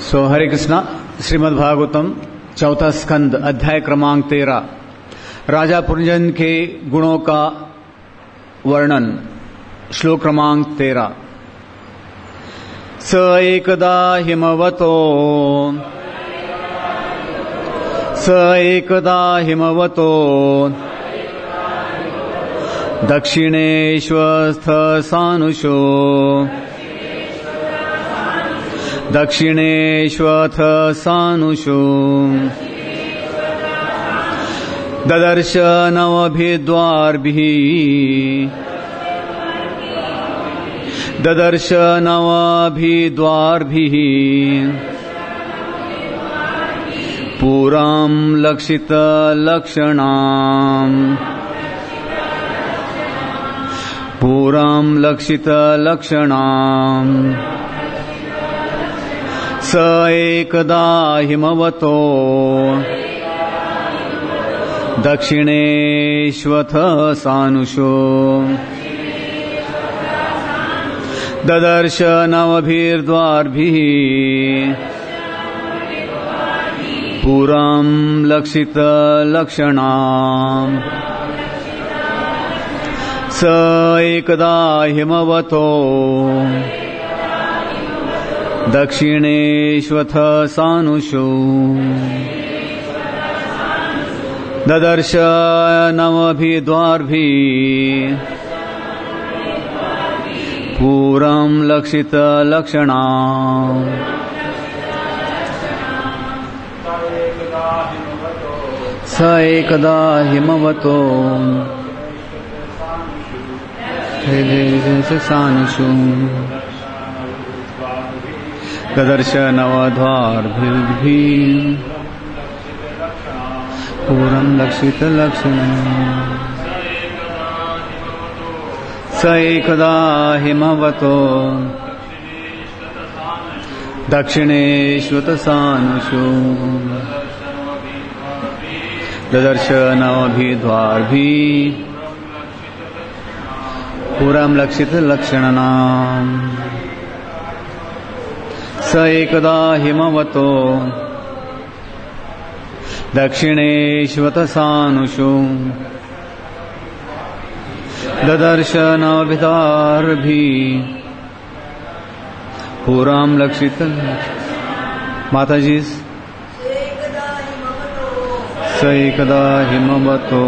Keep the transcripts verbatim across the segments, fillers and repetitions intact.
सो हरे कृष्णा। श्रीमद् भागवतम चौथा स्कंद अध्याय क्रमांक तेरह, राजा पुरंजन के गुणों का वर्णन। श्लोक क्रमांक तेरह। स एकदा हिमवतो स एकदा हिमवतो दक्षिणेश्वस्थ सानुषो दक्षिणेश्वथ सानुषो ददर्श नवभिद्वार्भिः ददर्श नवभिद्वार्भिः पुरां लक्षित लक्षणाम् पुरां लक्षित लक्षणाम् स एकदा हिमवतो दक्षिणेश्वथ सानुषो ददर्श नवभिर्द्वार्भिः पुरां लक्षित लक्षणाम् स एकदा हिमवतो दक्षिणेश्वथ सानुषो ददर्श नवभिद्वार्भिः पुरां लक्षित लक्षणाम् स एकदा हिमवतो सानुषो ददर्श नवद्वार्भिः पुरां लक्षित लक्षणाम् स एकदा हिमवतो दक्षिणेश्वथ सानुषो ददर्श नवभिद्वार्भिः पुरां लक्षित लक्षणाम् स एकदा हिमवतो दक्षिणेश्वथ सानुषो ददर्श नवभिद्वार्भिः पुरां लक्षित माताजी स एकदा हिमवतो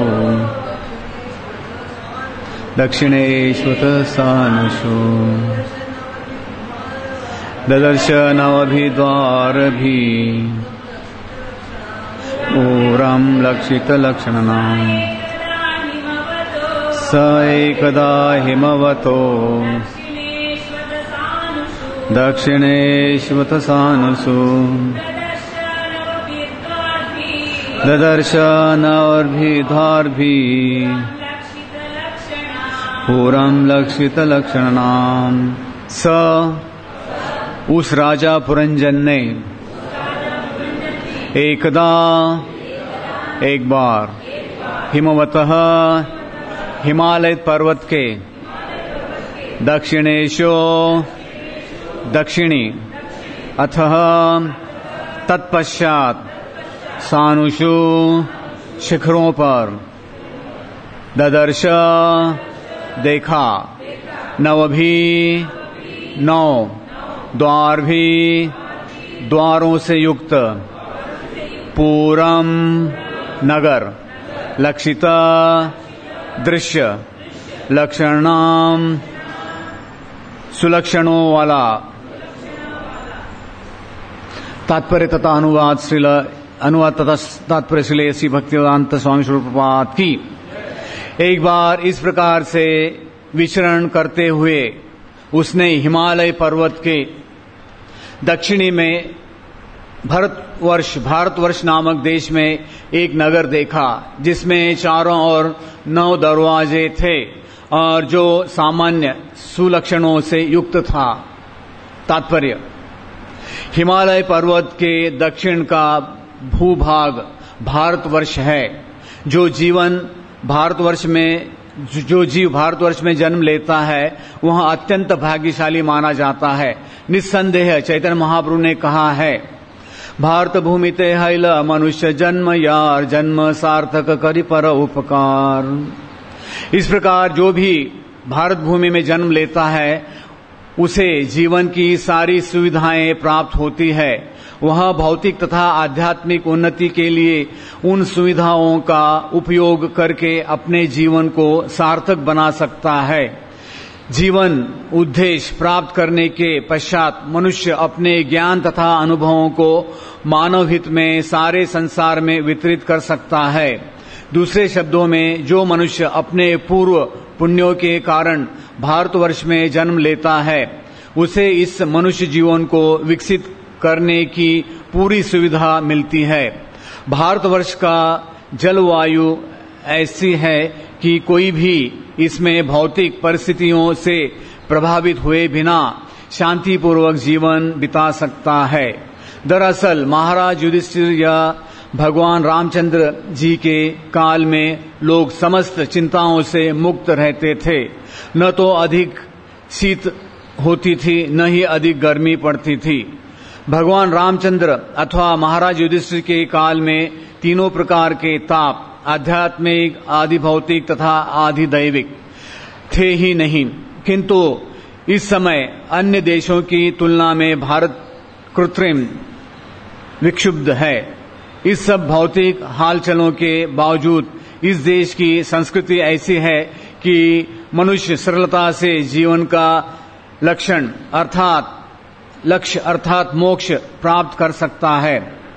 दक्षिणेश्वथ सानुषो ददर्श नवभिद्वार्भिः पुरां लक्षित लक्षणाम् स एकदा हिमवतो दक्षिणेश्वथ सानुषो ददर्श नवभिद्वार्भिः पुरां लक्षित लक्षणाम् स उस राजा पुरंजन ने एकदा एक बार हिमवतः हिमालय पर्वत के दक्षिणेशो दक्षिणी अथः तत्पश्चात सानुषु शिखरों पर ददर्श देखा नवभी नौ द्वार भी द्वारों से युक्त पूरम नगर लक्षित दृश्य लक्षणाम सुलक्षणों वाला। तात्पर्य तथा अनुवाद श्रील अनुवाद तथा तात्पर्य श्री श्री भक्तिवेदांत स्वामी स्वरूप प्रभुपाद की। एक बार इस प्रकार से विचरण करते हुए उसने हिमालय पर्वत के दक्षिणी में भारतवर्ष भारतवर्ष नामक देश में एक नगर देखा जिसमें चारों ओर नौ दरवाजे थे और जो सामान्य सुलक्षणों से युक्त था। तात्पर्य, हिमालय पर्वत के दक्षिण का भूभाग भारतवर्ष है। जो जीवन भारतवर्ष में जो जीव भारतवर्ष में जन्म लेता है वह अत्यंत भाग्यशाली माना जाता है। निस्संदेह चैतन्य महाप्रभु ने कहा है, भारत भूमि ते हैल मनुष्य जन्म यार, जन्म सार्थक करि पर उपकार। इस प्रकार जो भी भारत भूमि में जन्म लेता है उसे जीवन की सारी सुविधाएं प्राप्त होती है। वह भौतिक तथा आध्यात्मिक उन्नति के लिए उन सुविधाओं का उपयोग करके अपने जीवन को सार्थक बना सकता है। जीवन उद्देश्य प्राप्त करने के पश्चात मनुष्य अपने ज्ञान तथा अनुभवों को मानव हित में सारे संसार में वितरित कर सकता है। दूसरे शब्दों में, जो मनुष्य अपने पूर्व पुण्यों के कारण भारतवर्ष में जन्म लेता है उसे इस मनुष्य जीवन को विकसित करने की पूरी सुविधा मिलती है। भारतवर्ष का जलवायु ऐसी है कि कोई भी इसमें भौतिक परिस्थितियों से प्रभावित हुए बिना शांतिपूर्वक जीवन बिता सकता है। दरअसल महाराज युधिष्ठिर या भगवान रामचंद्र जी के काल में लोग समस्त चिंताओं से मुक्त रहते थे। न तो अधिक शीत होती थी, न ही अधिक गर्मी पड़ती थी। भगवान रामचंद्र अथवा महाराज युधिष्ठिर के काल में तीनों प्रकार के ताप, आध्यात्मिक, आदि भौतिक तथा आदि दैविक, थे ही नहीं। किंतु इस समय अन्य देशों की तुलना में भारत कृत्रिम विक्षुब्ध है। इस सब भौतिक हालचलों के बावजूद इस देश की संस्कृति ऐसी है कि मनुष्य सरलता से जीवन का लक्षण अर्थात लक्ष्य अर्थात मोक्ष प्राप्त कर सकता है।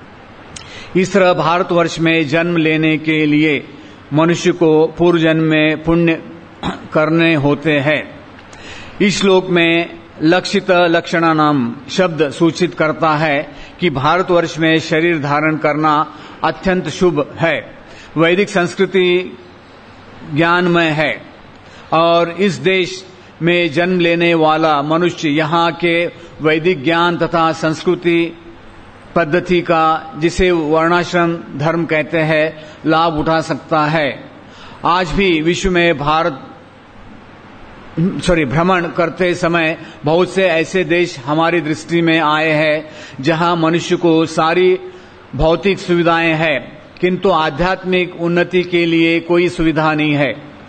इस तरह भारतवर्ष में जन्म लेने के लिए मनुष्य को पूर्व जन्म में पुण्य करने होते हैं। इस श्लोक में लक्षित लक्षणा नाम शब्द सूचित करता है कि भारतवर्ष में शरीर धारण करना अत्यंत शुभ है। वैदिक संस्कृति ज्ञानमय है और इस देश में जन्म लेने वाला मनुष्य यहाँ के वैदिक ज्ञान तथा संस्कृति पद्धति का, जिसे वर्णाश्रम धर्म कहते हैं, लाभ उठा सकता है। आज भी विश्व में भारत सॉरी भ्रमण करते समय बहुत से ऐसे देश हमारी दृष्टि में आए हैं जहां मनुष्य को सारी भौतिक सुविधाएं हैं किंतु आध्यात्मिक उन्नति के लिए कोई सुविधा नहीं है।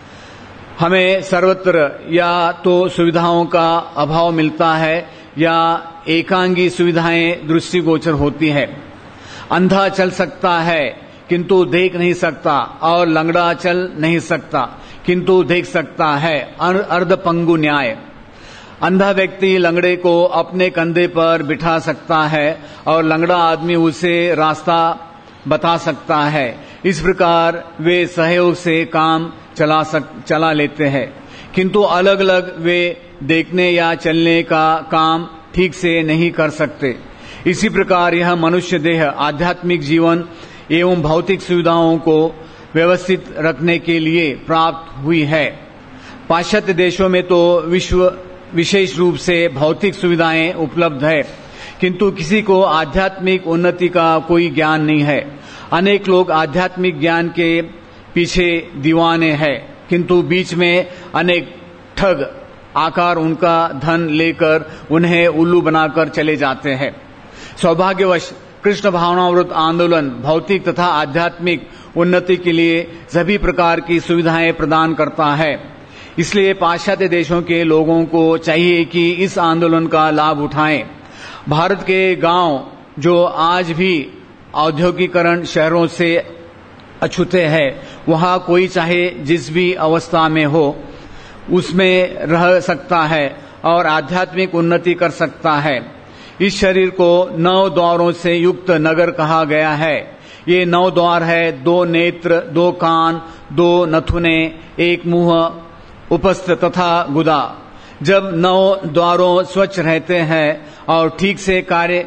हमें सर्वत्र या तो सुविधाओं का अभाव मिलता है या एकांगी सुविधाएं दृष्टिगोचर होती है। अंधा चल सकता है किंतु देख नहीं सकता और लंगड़ा चल नहीं सकता किंतु देख सकता है। अर्धपंगु न्याय। अंधा व्यक्ति लंगड़े को अपने कंधे पर बिठा सकता है और लंगड़ा आदमी उसे रास्ता बता सकता है। इस प्रकार वे सहयोग से काम चला सक चला लेते हैं किंतु अलग अलग वे देखने या चलने का काम ठीक से नहीं कर सकते। इसी प्रकार यह मनुष्य देह आध्यात्मिक जीवन एवं भौतिक सुविधाओं को व्यवस्थित रखने के लिए प्राप्त हुई है। पाश्चात्य देशों में तो विश्व विशेष रूप से भौतिक सुविधाएं उपलब्ध है किंतु किसी को आध्यात्मिक उन्नति का कोई ज्ञान नहीं है। अनेक लोग आध्यात्मिक ज्ञान के पीछे दीवाने हैं किंतु बीच में अनेक ठग आकार उनका धन लेकर उन्हें उल्लू बनाकर चले जाते हैं। सौभाग्यवश कृष्ण भावनावृत आंदोलन भौतिक तथा आध्यात्मिक उन्नति के लिए सभी प्रकार की सुविधाएं प्रदान करता है। इसलिए पाश्चात्य देशों के लोगों को चाहिए कि इस आंदोलन का लाभ उठाएं। भारत के गांव जो आज भी औद्योगिकरण शहरों से अछूते हैं, वहां कोई चाहे जिस भी अवस्था में हो उसमें रह सकता है और आध्यात्मिक उन्नति कर सकता है। इस शरीर को नौ द्वारों से युक्त नगर कहा गया है। ये नौ द्वार है, दो नेत्र, दो कान, दो नथुने, एक मुंह, उपस्थ तथा गुदा। जब नौ द्वारों स्वच्छ रहते हैं और ठीक से कार्य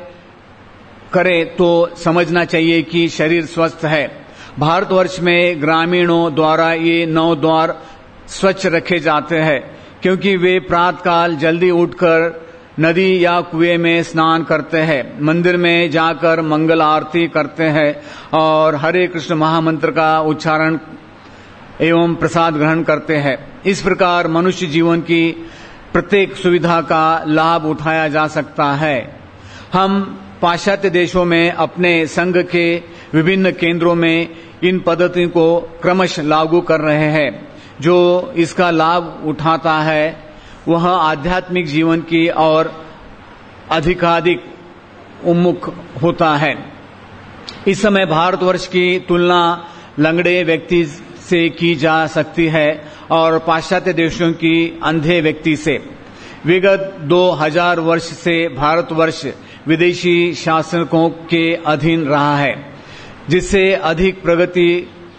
करे तो समझना चाहिए कि शरीर स्वस्थ है। भारतवर्ष में ग्रामीणों द्वारा ये नौ द्वार स्वच्छ रखे जाते हैं क्योंकि वे प्रातःकाल जल्दी उठकर नदी या कुएं में स्नान करते हैं, मंदिर में जाकर मंगल आरती करते हैं और हरे कृष्ण महामंत्र का उच्चारण एवं प्रसाद ग्रहण करते हैं। इस प्रकार मनुष्य जीवन की प्रत्येक सुविधा का लाभ उठाया जा सकता है। हम पाश्चात्य देशों में अपने संघ के विभिन्न केंद्रों में इन पद्धतियों को क्रमशः लागू कर रहे हैं। जो इसका लाभ उठाता है वह आध्यात्मिक जीवन की ओर अधिकाधिक उन्मुख होता है। इस समय भारतवर्ष की तुलना लंगड़े व्यक्ति से की जा सकती है और पाश्चात्य देशों की अंधे व्यक्ति से। विगत दो हजार वर्ष से भारतवर्ष विदेशी शासकों के अधीन रहा है, जिससे अधिक प्रगति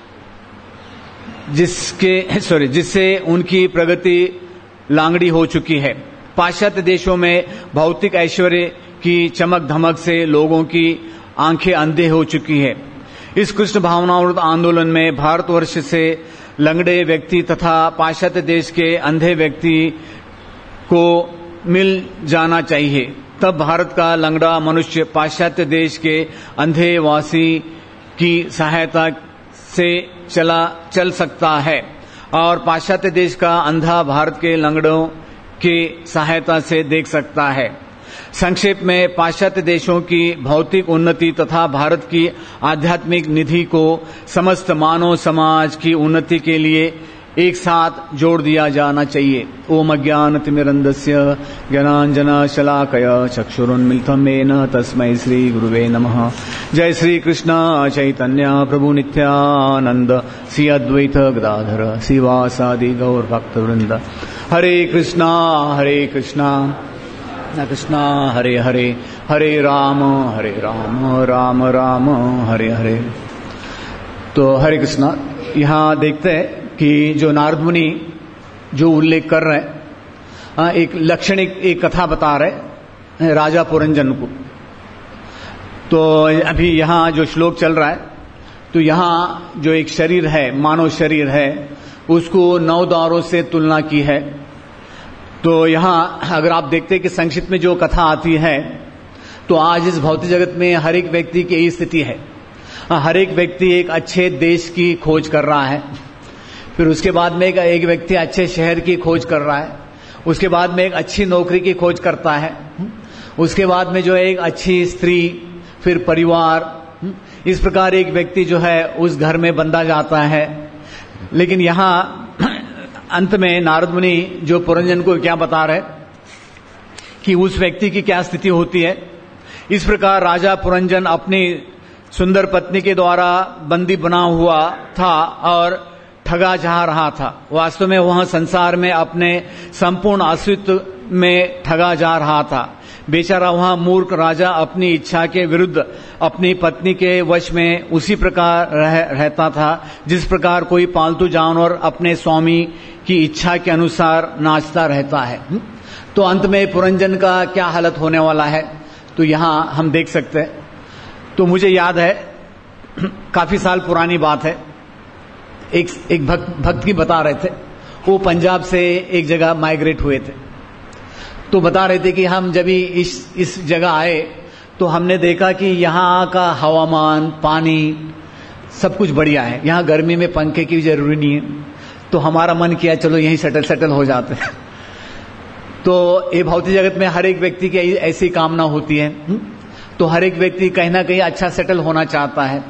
जिसके सॉरी जिससे उनकी प्रगति लांगड़ी हो चुकी है। पाश्चात्य देशों में भौतिक ऐश्वर्य की चमक धमक से लोगों की आंखें अंधे हो चुकी है। इस कृष्ण भावनामृत आंदोलन में भारतवर्ष से लंगड़े व्यक्ति तथा पाश्चात्य देश के अंधे व्यक्ति को मिल जाना चाहिए, तब भारत का लंगड़ा मनुष्य पाश्चात्य देश के अंधे वासी की सहायता से चला चल सकता है और पाश्चात्य देश का अंधा भारत के लंगड़ों की सहायता से देख सकता है। संक्षेप में पाश्चात्य देशों की भौतिक उन्नति तथा भारत की आध्यात्मिक निधि को समस्त मानव समाज की उन्नति के लिए एक साथ जोड़ दिया जाना चाहिए। ओम अज्ञानतिमिरन्धस्य ज्ञानाञ्जनशलाकय चक्षुरुन्मिलितं येन तस्मै श्री गुरुवे नमः। जय श्री कृष्ण चैतन्य प्रभु नित्यानंद श्री अद्वैत गदाधर श्रीवासादि गौर भक्तवृंद। हरे कृष्णा हरे कृष्णा कृष्णा हरे हरे, हरे राम हरे राम राम राम हरे हरे। तो हरे कृष्णा, यहाँ देखते हैं कि जो नारद मुनि जो उल्लेख कर रहे हैं, एक लक्षणिक एक कथा बता रहे राजा पुरंजन को। तो अभी यहाँ जो श्लोक चल रहा है, तो यहाँ जो एक शरीर है, मानव शरीर है, उसको नौ द्वारों से तुलना की है। तो यहाँ अगर आप देखते हैं कि संक्षिप्त में जो कथा आती है, तो आज इस भौतिक जगत में हर एक व्यक्ति की यही स्थिति है। हर एक व्यक्ति एक अच्छे देश की खोज कर रहा है, फिर उसके बाद में एक व्यक्ति अच्छे शहर की खोज कर रहा है, उसके बाद में एक अच्छी नौकरी की खोज करता है, उसके बाद में जो है एक अच्छी स्त्री, फिर परिवार, इस प्रकार एक व्यक्ति जो है उस घर में बंधा जाता है। लेकिन यहाँ अंत में नारद मुनि जो पुरंजन को क्या बता रहे कि उस व्यक्ति की क्या स्थिति होती है। इस प्रकार राजा पुरंजन अपनी सुंदर पत्नी के द्वारा बंदी बना हुआ था और ठगा जा रहा था। वास्तव में वह संसार में अपने संपूर्ण अस्तित्व में ठगा जा रहा था। बेचारा वहां मूर्ख राजा अपनी इच्छा के विरुद्ध अपनी पत्नी के वश में उसी प्रकार रह, रहता था जिस प्रकार कोई पालतू जानवर अपने स्वामी की इच्छा के अनुसार नाचता रहता है। तो अंत में पुरंजन का क्या हालत होने वाला है, तो यहां हम देख सकते हैं। तो मुझे याद है, काफी साल पुरानी बात है, एक एक भक्त भक्त की बता रहे थे, वो पंजाब से एक जगह माइग्रेट हुए थे। तो बता रहे थे कि हम जब इस इस जगह आए तो हमने देखा कि यहाँ का हवामान, पानी, सब कुछ बढ़िया है। यहाँ गर्मी में पंखे की जरूरी नहीं है, तो हमारा मन किया चलो यहीं सेटल सेटल हो जाते हैं। तो ये भौतिक जगत में हर एक व्यक्ति की ऐसी कामना होती है। तो हर एक व्यक्ति कहीं ना कहीं अच्छा सेटल होना चाहता है।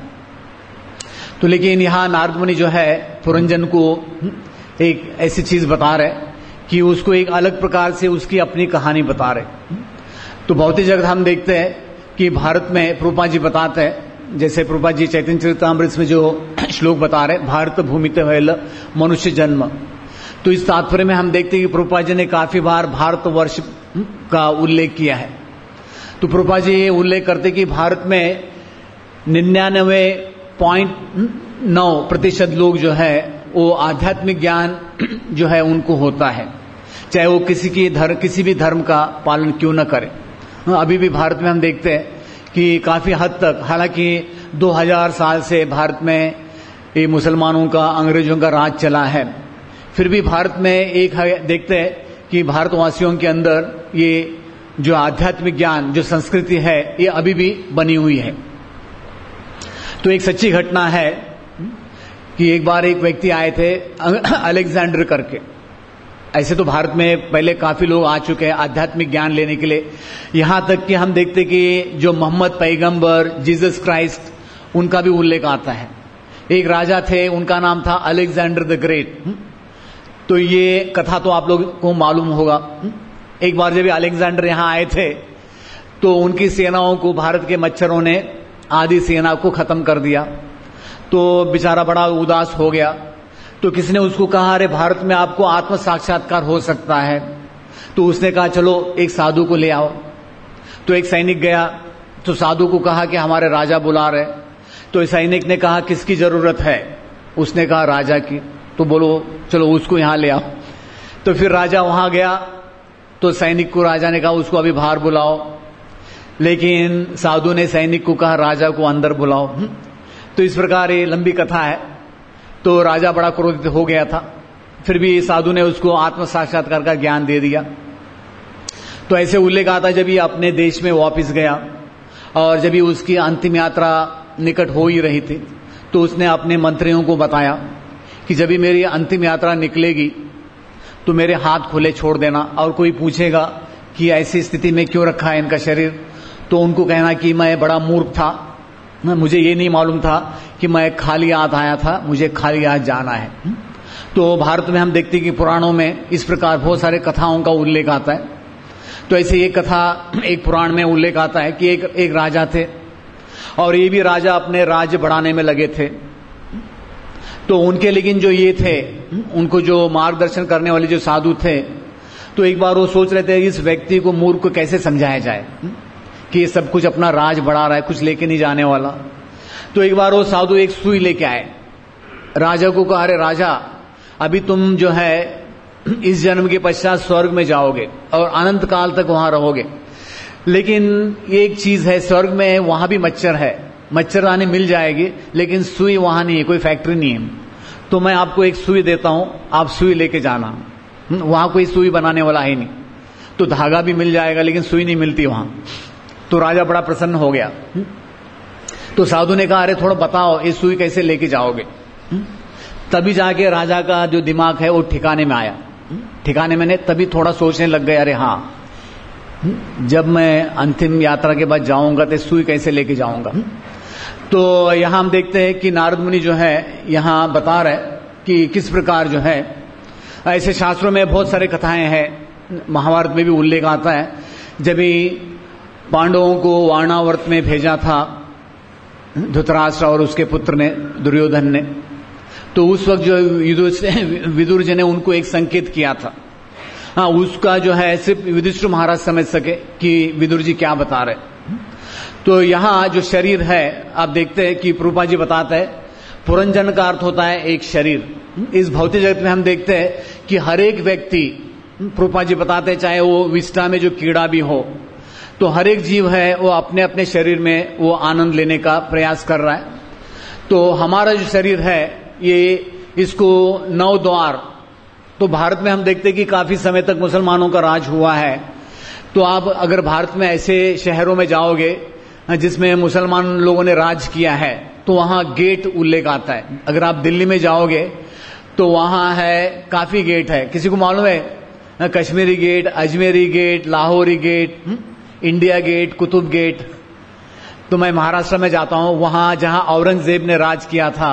तो लेकिन यहाँ नारद मुनि जो है पुरंजन को एक ऐसी चीज बता रहे कि उसको एक अलग प्रकार से उसकी अपनी कहानी बता रहे। तो भौतिक जगत हम देखते हैं कि भारत में प्रभुपाद जी बताते हैं, जैसे प्रभुपाद जी चैतन्य चरितामृत में जो श्लोक बता रहे, भारत भूमिते भयल मनुष्य जन्म। तो इस तात्पर्य में हम देखते हैं कि प्रभुपाद जी ने काफी बार भारतवर्ष का उल्लेख किया है। तो प्रभुपाद जी ये उल्लेख करते कि भारत में निन्यानवे पॉइंट नौ प्रतिशत लोग जो है वो आध्यात्मिक ज्ञान जो है उनको होता है, चाहे वो किसी की धर्म किसी भी धर्म का पालन क्यों न करे। अभी भी भारत में हम देखते हैं कि काफी हद तक, हालांकि दो हज़ार साल से भारत में ये मुसलमानों का, अंग्रेजों का राज चला है, फिर भी भारत में एक देखते हैं कि भारतवासियों के अंदर ये जो आध्यात्मिक ज्ञान, जो संस्कृति है, ये अभी भी बनी हुई है। तो एक सच्ची घटना है कि एक बार एक व्यक्ति आए थे अलेक्जेंडर करके। ऐसे तो भारत में पहले काफी लोग आ चुके हैं आध्यात्मिक ज्ञान लेने के लिए, यहां तक कि हम देखते कि जो मोहम्मद पैगंबर, जीसस क्राइस्ट, उनका भी उल्लेख आता है। एक राजा थे, उनका नाम था अलेक्जेंडर द ग्रेट। तो ये कथा तो आप लोगों को मालूम होगा। एक बार जब अलेक्जेंडर यहां आए थे तो उनकी सेनाओं को भारत के मच्छरों ने आधी सेना को खत्म कर दिया। तो बेचारा बड़ा उदास हो गया। तो किसी ने उसको कहा, अरे भारत में आपको आत्म साक्षात्कार हो सकता है। तो उसने कहा, चलो एक साधु को ले आओ। तो एक सैनिक गया, तो साधु को कहा कि हमारे राजा बुला रहे। तो सैनिक ने कहा, किसकी जरूरत है? उसने कहा, राजा की। तो बोलो चलो उसको यहां ले आओ। तो फिर राजा वहां गया, तो सैनिक को राजा ने कहा, उसको अभी बाहर बुलाओ। लेकिन साधु ने सैनिक को कहा, राजा को अंदर बुलाओ। तो इस प्रकार ये लंबी कथा है। तो राजा बड़ा क्रोधित हो गया था, फिर भी साधु ने उसको आत्म साक्षात्कार का ज्ञान दे दिया। तो ऐसे उल्लेख आता, जब ये अपने देश में वापस गया और जब ये उसकी अंतिम यात्रा निकट हो ही रही थी, तो उसने अपने मंत्रियों को बताया कि जब भी मेरी अंतिम यात्रा निकलेगी तो मेरे हाथ खुले छोड़ देना, और कोई पूछेगा कि ऐसी स्थिति में क्यों रखा है इनका शरीर, तो उनको कहना कि मैं बड़ा मूर्ख था, मुझे ये नहीं मालूम था कि मैं खाली हाथ आया था, मुझे खाली हाथ जाना है। तो भारत में हम देखते हैं कि पुराणों में इस प्रकार बहुत सारे कथाओं का उल्लेख आता है। तो ऐसे एक कथा एक पुराण में उल्लेख आता है कि एक एक राजा थे, और ये भी राजा अपने राज्य बढ़ाने में लगे थे। तो उनके लेकिन जो ये थे, उनको जो मार्गदर्शन करने वाले जो साधु थे, तो एक बार वो सोच रहे थे इस व्यक्ति को, मूर्ख को कैसे समझाया जाए कि ये सब कुछ अपना राज बढ़ा रहा है, कुछ लेके नहीं जाने वाला। तो एक बार वो साधु एक सुई लेके आए, राजा को कहा, अरे राजा, अभी तुम जो है इस जन्म के पश्चात स्वर्ग में जाओगे और अनंत काल तक वहां रहोगे, लेकिन एक चीज है, स्वर्ग में वहां भी मच्छर है, मच्छरदानी मिल जाएगी, लेकिन सुई वहां नहीं है, कोई फैक्ट्री नहीं है। तो मैं आपको एक सुई देता हूं, आप सुई लेके जाना। वहां कोई सुई बनाने वाला है नहीं, तो धागा भी मिल जाएगा लेकिन सुई नहीं मिलती वहां। तो राजा बड़ा प्रसन्न हो गया। तो साधु ने कहा, अरे थोड़ा बताओ ये सुई कैसे लेके जाओगे। तभी जाके राजा का जो दिमाग है वो ठिकाने में आया। ठिकाने में ने तभी थोड़ा सोचने लग गए, अरे हाँ, जब मैं अंतिम यात्रा के बाद जाऊंगा तो सुई कैसे लेके जाऊंगा। तो यहां हम देखते हैं कि नारद मुनि जो है यहां बता रहे कि किस प्रकार जो है, ऐसे शास्त्रों में बहुत सारे कथाएं हैं, महाभारत में भी उल्लेख आता है, जब भी पांडवों को वारणावर्त में भेजा था धृतराष्ट्र और उसके पुत्र ने, दुर्योधन ने, तो उस वक्त जो विदुर जी ने उनको एक संकेत किया था। हाँ, उसका जो है सिर्फ युधिष्ठिर महाराज समझ सके कि विदुर जी क्या बता रहे। तो यहां जो शरीर है, आप देखते हैं कि प्रभुपाद जी बताते हैं, पुरंजन का अर्थ होता है एक शरीर। इस भौतिक जगत में हम देखते हैं कि हर एक व्यक्ति, प्रभुपाद जी बताते हैं, चाहे वो विष्ठा में जो कीड़ा भी हो, तो हर एक जीव है वो अपने अपने शरीर में वो आनंद लेने का प्रयास कर रहा है। तो हमारा जो शरीर है ये, इसको नौ द्वार, तो भारत में हम देखते हैं कि काफी समय तक मुसलमानों का राज हुआ है। तो आप अगर भारत में ऐसे शहरों में जाओगे जिसमें मुसलमान लोगों ने राज किया है, तो वहां गेट उल्लेख आता है। अगर आप दिल्ली में जाओगे तो वहां है, काफी गेट है। किसी को मालूम है? Kashmiri gate, Ajmeri gate, Lahori gate, India gate, Qutub gate. तो मैं महाराष्ट्र में जाता हूं, वहां जहां औरंगजेब ने राज किया था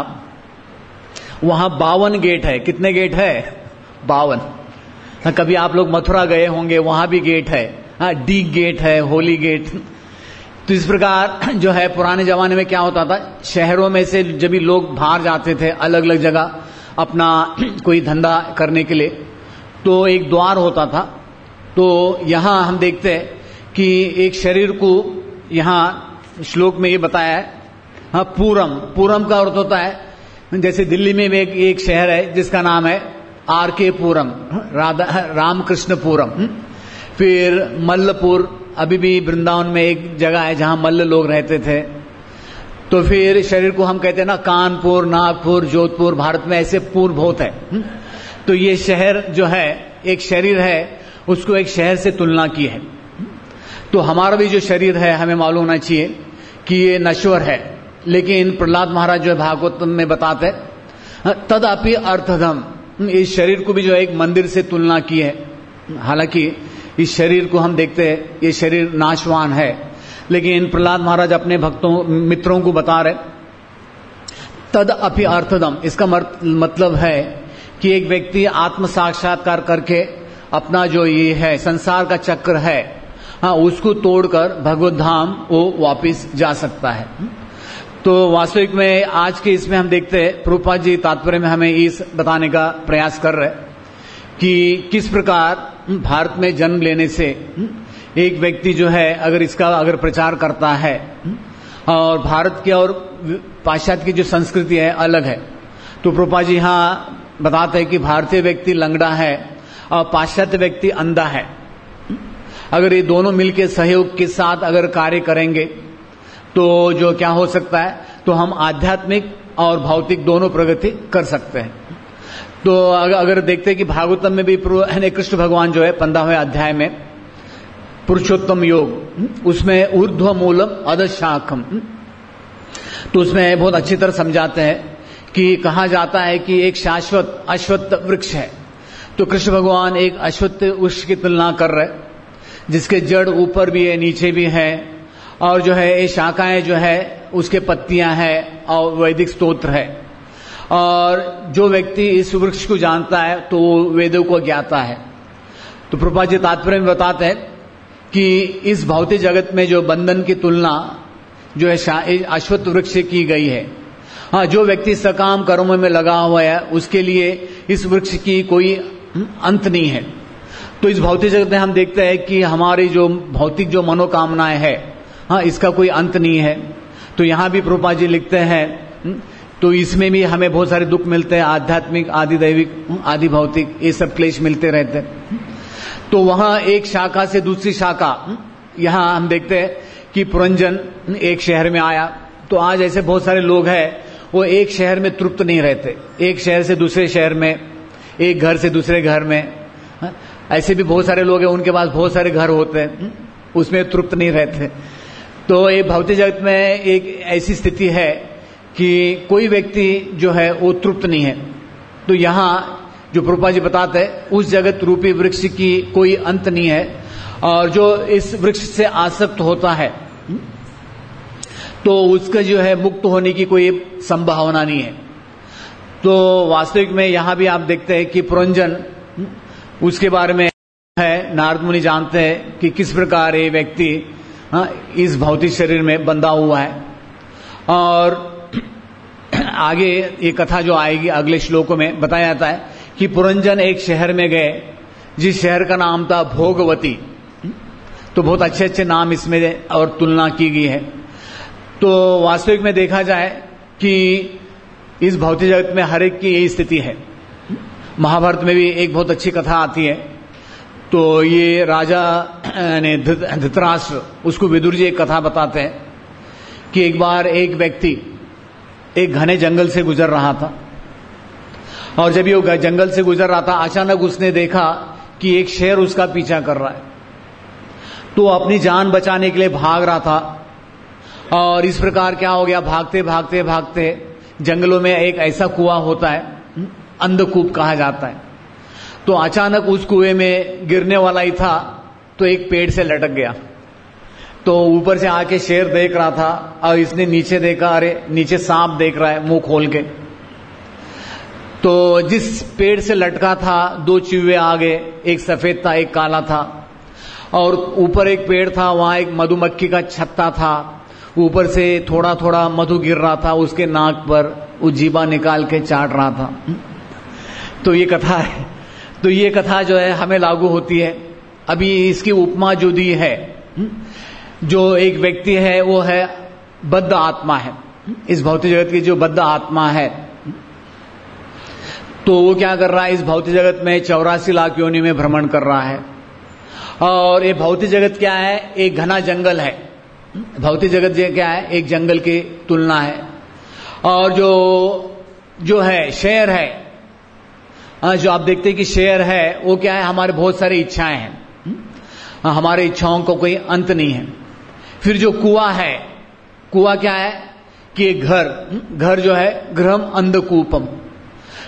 वहां बावन गेट है। कितने गेट है? बावन। कभी आप लोग मथुरा गए होंगे, वहां भी गेट है। हाँ, डी गेट है, होली गेट। तो इस प्रकार जो है पुराने जमाने में क्या होता था, शहरों में से जब भी लोग बाहर जाते थे अलग अलग जगह अपना कोई धंधा करने के लिए, तो एक द्वार होता था। तो यहां हम देखते हैं कि एक शरीर को यहां श्लोक में ये बताया है, हाँ, पूरम। पूरम का अर्थ होता है, जैसे दिल्ली में एक, एक शहर है जिसका नाम है आर के पुरम, रामकृष्णपुरम। फिर मल्लपुर, अभी भी वृंदावन में एक जगह है जहां मल्ल लोग रहते थे। तो फिर शरीर को हम कहते हैं ना, कानपुर, नागपुर, जोधपुर। भारत में ऐसे पूर बहुत है। तो ये शहर जो है, एक शरीर है, उसको एक शहर से तुलना की है। तो हमारा भी जो शरीर है, हमें मालूम होना चाहिए कि ये नश्वर है। लेकिन प्रहलाद महाराज जो है भागवत में बताते हैं तदपि अर्थधम, इस शरीर को भी जो है एक मंदिर से तुलना की है। हालांकि इस शरीर को हम देखते हैं ये शरीर नाशवान है, लेकिन प्रहलाद महाराज अपने भक्तों मित्रों को बता रहे तदपि अर्थदम, इसका मतलब है कि एक व्यक्ति आत्म साक्षात्कार करके अपना जो ये है संसार का चक्र है, हाँ, उसको तोड़कर भगवत धाम वो वापिस जा सकता है। तो वास्तविक में आज के इसमें हम देखते हैं प्रभुपाद जी तात्पर्य में हमें इस बताने का प्रयास कर रहे कि किस प्रकार भारत में जन्म लेने से एक व्यक्ति जो है अगर इसका अगर प्रचार करता है और भारत की और पाश्चात्य की जो संस्कृति है अलग है, तो प्रभुपाद जी यहाँ बताते हैं कि भारतीय व्यक्ति लंगड़ा है और पाश्चात्य व्यक्ति अंधा है। अगर ये दोनों मिलकर सहयोग के साथ अगर कार्य करेंगे तो जो क्या हो सकता है, तो हम आध्यात्मिक और भौतिक दोनों प्रगति कर सकते हैं। तो अगर देखते हैं कि भागवतम में भी कृष्ण भगवान जो है पंद्रहवें अध्याय में पुरुषोत्तम योग, उसमें ऊर्ध्व मूलम अधशाखम, तो उसमें बहुत अच्छी तरह समझाते हैं कि कहा जाता है कि एक शाश्वत अश्वत्थ वृक्ष है, तो कृष्ण भगवान एक अश्वत्थ वृक्ष की तुलना कर रहे जिसके जड़ ऊपर भी है नीचे भी है, और जो है ये शाखाएं जो है उसके पत्तियां हैं और वैदिक स्तोत्र है। और जो व्यक्ति इस वृक्ष को जानता है तो वो वेदों को ज्ञाता है। तो प्रभुपाद जी तात्पर्य में बताते हैं कि इस भौतिक जगत में जो बंधन की तुलना जो है अश्वत्थ वृक्ष से की गई है। हाँ, जो व्यक्ति सकाम कर्मों में लगा हुआ है उसके लिए इस वृक्ष की कोई अंत नहीं है। तो इस भौतिक जगत में हम देखते हैं कि हमारी जो भौतिक जो मनोकामनाएं है, हाँ, इसका कोई अंत नहीं है। तो यहां भी प्रभुपाद जी लिखते हैं तो इसमें भी हमें बहुत सारे दुख मिलते हैं, आध्यात्मिक, आदि दैविक, आदि भौतिक, ये सब क्लेश मिलते रहते हैं। तो वहां एक शाखा से दूसरी शाखा, यहां हम देखते हैं कि पुरंजन एक शहर में आया, तो आज ऐसे बहुत सारे लोग हैं वो एक शहर में तृप्त नहीं रहते, एक शहर से दूसरे शहर में, एक घर से दूसरे घर में, ऐसे भी बहुत सारे लोग हैं उनके पास बहुत सारे घर होते हैं, उसमें तृप्त नहीं रहते। तो ये भौतिक जगत में एक ऐसी स्थिति है कि कोई व्यक्ति जो है वो तृप्त नहीं है। तो यहां जो प्रभुपाद जी बताते हैं उस जगत रूपी वृक्ष की कोई अंत नहीं है, और जो इस वृक्ष से आसक्त होता है तो उसका जो है मुक्त होने की कोई संभावना नहीं है। तो वास्तविक में यहां भी आप देखते हैं कि पुरंजन, उसके बारे में है नारद मुनि जानते हैं कि किस प्रकार ये व्यक्ति इस भौतिक शरीर में बंधा हुआ है। और आगे ये कथा जो आएगी अगले श्लोकों में बताया जाता है कि पुरंजन एक शहर में गए जिस शहर का नाम था भोगवती। तो बहुत अच्छे अच्छे नाम इसमें और तुलना की गई है। तो वास्तविक में देखा जाए कि इस भौतिक जगत में हर एक की यही स्थिति है। महाभारत में भी एक बहुत अच्छी कथा आती है। तो ये राजा ने धृतराष्ट्र, उसको विदुर जी एक कथा बताते हैं कि एक बार एक व्यक्ति एक घने जंगल से गुजर रहा था, और जब ये वो जंगल से गुजर रहा था अचानक उसने देखा कि एक शेर उसका पीछा कर रहा है। तो अपनी जान बचाने के लिए भाग रहा था, और इस प्रकार क्या हो गया, भागते भागते भागते जंगलों में एक ऐसा कुआं होता है, अंधकूप कहा जाता है। तो अचानक उस कुएं में गिरने वाला ही था तो एक पेड़ से लटक गया। तो ऊपर से आके शेर देख रहा था और इसने नीचे देखा, अरे नीचे सांप देख रहा है मुंह खोल के। तो जिस पेड़ से लटका था दो चिड़िए आ गए, एक सफेद था एक काला था, और ऊपर एक पेड़ था वहां एक मधुमक्खी का छत्ता था, ऊपर से थोड़ा थोड़ा मधु गिर रहा था उसके नाक पर, वो जीवा निकाल के चाट रहा था। तो ये कथा है। तो ये कथा जो है हमें लागू होती है। अभी इसकी उपमा जो दी है, जो एक व्यक्ति है वो है बद्ध आत्मा है, इस भौतिक जगत की जो बद्ध आत्मा है, तो वो क्या कर रहा है, इस भौतिक जगत में चौरासी लाख योनि में भ्रमण कर रहा है। और ये भौतिक जगत क्या है, एक घना जंगल है। भौतिक जगत क्या है, एक जंगल की तुलना है। और जो जो है शेर है, जो आप देखते हैं कि शेर है वो क्या है, हमारे बहुत सारी इच्छाएं हैं, हमारे इच्छाओं को कोई अंत नहीं है। फिर जो कुआं है, कुआं क्या है कि एक घर, घर जो है गृहम अंधकूपम,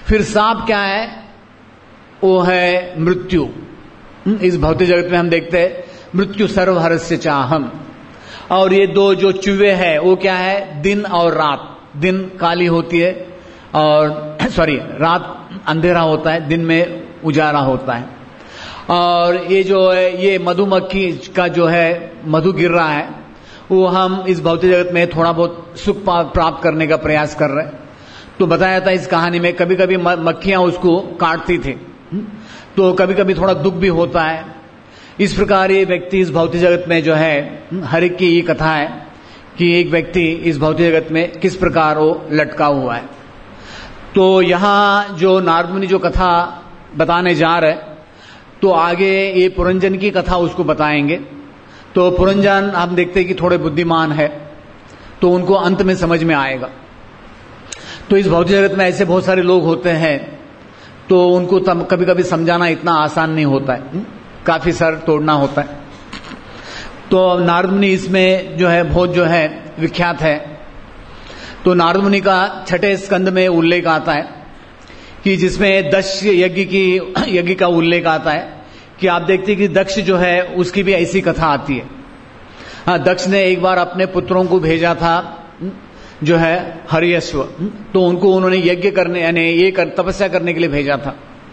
फिर सांप क्या है? वो है मृत्यु। इस भौतिक जगत में हम देखते हैं मृत्यु सर्वहरस्य चाहम। और ये दो जो चूहे हैं वो क्या है? दिन और रात। दिन काली होती है और सॉरी रात अंधेरा होता है, दिन में उजाला होता है। और ये जो है ये मधुमक्खी का जो है मधु गिर रहा है, वो हम इस भौतिक जगत में थोड़ा बहुत सुख प्राप्त करने का प्रयास कर रहे हैं। तो बताया था इस कहानी में कभी कभी मक्खियां उसको काटती थी, तो कभी कभी थोड़ा दुख भी होता है। इस प्रकार ये व्यक्ति इस भौतिक जगत में जो है, हर एक की ये कथा है कि एक व्यक्ति इस भौतिक जगत में किस प्रकार वो लटका हुआ है। तो यहां जो नारद मुनि जो कथा बताने जा रहे, तो आगे ये पुरंजन की कथा उसको बताएंगे। तो पुरंजन हम देखते हैं कि थोड़े बुद्धिमान है, तो उनको अंत में समझ में आएगा। तो इस भौतिक जगत में ऐसे बहुत सारे लोग होते हैं, तो उनको कभी कभी समझाना इतना आसान नहीं होता है, काफी सर तोड़ना होता है। तो नारद मुनि इसमें जो है बहुत जो है विख्यात है। तो नारद मुनि का छठे स्कंद में उल्लेख आता है कि जिसमें दक्ष यज्ञ की यज्ञ का उल्लेख आता है कि आप देखते हैं कि दक्ष जो है उसकी भी ऐसी कथा आती है। हाँ, दक्ष ने एक बार अपने पुत्रों को भेजा था जो है हरियश्व, तो उनको उन्होंने यज्ञ करने यानी ये कर, तपस्या करने के लिए भेजा था।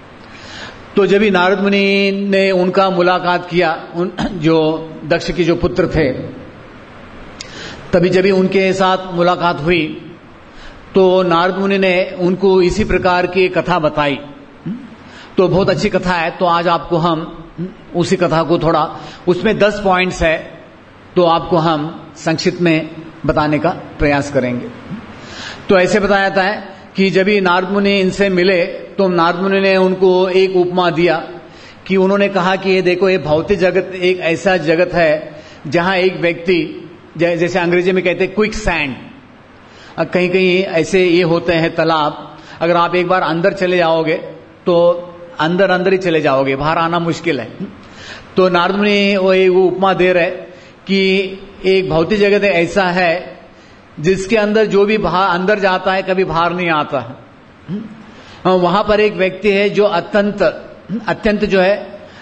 तो जब ही नारद मुनि ने उनका मुलाकात किया, उन जो दक्ष के जो पुत्र थे, तभी जब ही उनके साथ मुलाकात हुई तो नारद मुनि ने उनको इसी प्रकार की कथा बताई। तो बहुत अच्छी कथा है, तो आज आपको हम उसी कथा को थोड़ा, उसमें दस पॉइंट्स है, तो आपको हम संक्षिप्त में बताने का प्रयास करेंगे। तो ऐसे बताया था कि जब ही नारद मुनि इनसे मिले तो नारद मुनि ने उनको एक उपमा दिया कि उन्होंने कहा कि ये देखो, ये भौतिक जगत एक ऐसा जगत है जहां एक व्यक्ति, जैसे अंग्रेजी में कहते हैं क्विक सैंड, कहीं कहीं ऐसे ये होते हैं तालाब, अगर आप एक बार अंदर चले जाओगे तो अंदर अंदर ही चले जाओगे, बाहर आना मुश्किल है। तो नारद मुनि वो एक उपमा दे रहे कि एक भौतिक जगत ऐसा है जिसके अंदर जो भी बाहर अंदर जाता है कभी बाहर नहीं आता है। वहां पर एक व्यक्ति है जो अत्यंत अत्यंत जो है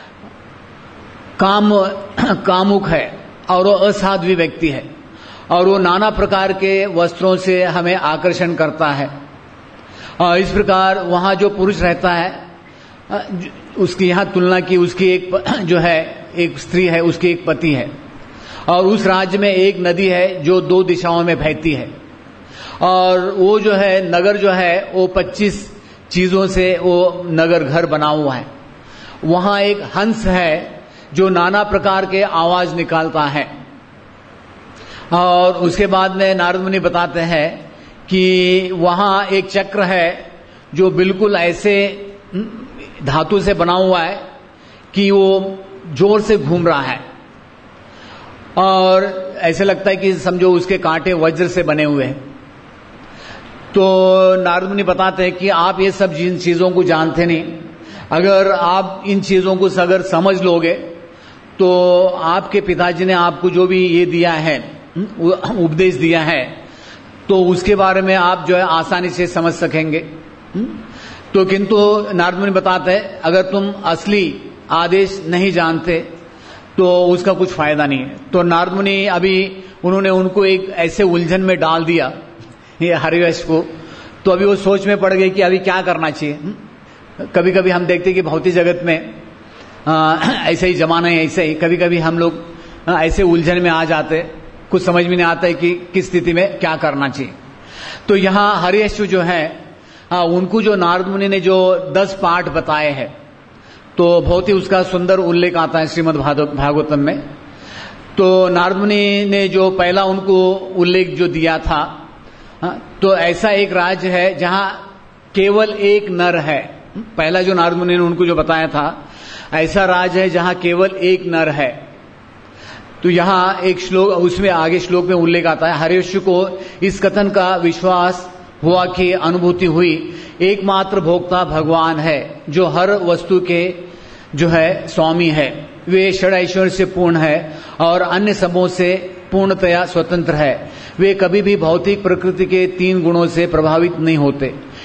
काम कामुक है और वो असाध्वी व्यक्ति है, और वो नाना प्रकार के वस्त्रों से हमें आकर्षण करता है। और इस प्रकार वहां जो पुरुष रहता है, उसकी यहां तुलना की, उसकी एक जो है एक स्त्री है, उसकी एक पति है, और उस राज्य में एक नदी है जो दो दिशाओं में बहती है, और वो जो है नगर जो है वो पच्चीस चीजों से वो नगर घर बना हुआ है। वहां एक हंस है जो नाना प्रकार के आवाज निकालता है। और उसके बाद में नारद मुनि बताते हैं कि वहां एक चक्र है जो बिल्कुल ऐसे धातु से बना हुआ है कि वो जोर से घूम रहा है, और ऐसे लगता है कि समझो उसके कांटे वज्र से बने हुए हैं। तो नारद मुनि बताते हैं कि आप ये सब जिन चीजों को जानते नहीं, अगर आप इन चीजों को अगर समझ लोगे तो आपके पिताजी ने आपको जो भी ये दिया है, उपदेश दिया है, तो उसके बारे में आप जो है आसानी से समझ सकेंगे। तो किंतु नारद मुनि बताते हैं अगर तुम असली आदेश नहीं जानते तो उसका कुछ फायदा नहीं है। तो नारद मुनि अभी उन्होंने उनको एक ऐसे उलझन में डाल दिया ये हरिवंश को, तो अभी वो सोच में पड़ गए कि अभी क्या करना चाहिए। कभी कभी हम देखते कि भौतिक जगत में आ, ऐसे ही जमाना है, ऐसे ही कभी कभी हम लोग ऐसे उलझन में आ जाते, कुछ समझ में नहीं आता है कि किस स्थिति में क्या करना चाहिए। तो यहाँ हरिवंश जो है आ, उनको जो नारद मुनि ने जो दस पाठ बताए हैं, तो बहुत ही उसका सुंदर उल्लेख आता है श्रीमद् भागवतम में। तो नारद मुनि ने जो पहला उनको उल्लेख जो दिया था, तो ऐसा एक राज्य है जहां केवल एक नर है। पहला जो नारद मुनि ने उनको जो बताया था, ऐसा राज्य है जहां केवल एक नर है। तो यहां एक श्लोक, उसमें आगे श्लोक में उल्लेख आता है, हरिवंश को इस कथन का विश्वास हुआ कि अनुभूति हुई एकमात्र भोक्ता भगवान है जो हर वस्तु के जो है स्वामी है, वे षड ऐश्वर्य से पूर्ण है और अन्य सबों से पूर्णतया स्वतंत्र है। वे कभी भी भौतिक प्रकृति के तीन गुणों से प्रभावित नहीं होते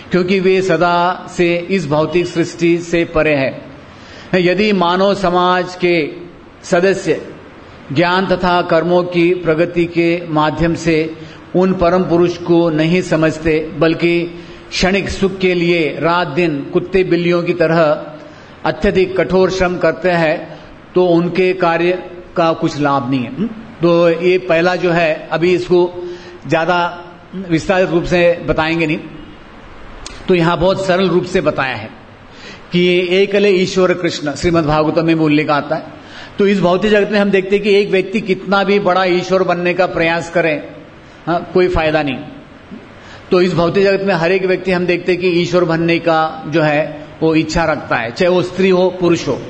क्योंकि वे सदा से इस भौतिक सृष्टि से परे है। यदि मानव समाज के सदस्य ज्ञान तथा कर्मों की प्रगति के माध्यम से उन परम पुरुष को नहीं समझते, बल्कि क्षणिक सुख के लिए रात दिन कुत्ते बिल्लियों की तरह अत्यधिक कठोर श्रम करते हैं, तो उनके कार्य का कुछ लाभ नहीं है। तो ये पहला जो है, अभी इसको ज्यादा विस्तारित रूप से बताएंगे नहीं, तो यहां बहुत सरल रूप से बताया है कि एकले ईश्वर कृष्ण श्रीमद् भागवतम में उल्लेख आता है। तो इस भौतिक जगत में हम देखते हैं कि एक व्यक्ति कितना भी बड़ा ईश्वर बनने का प्रयास करे, हाँ, कोई फायदा नहीं। तो इस भौतिक जगत में हर एक व्यक्ति हम देखते हैं कि ईश्वर बनने का जो है वो इच्छा रखता है, चाहे वो स्त्री हो पुरुष हो।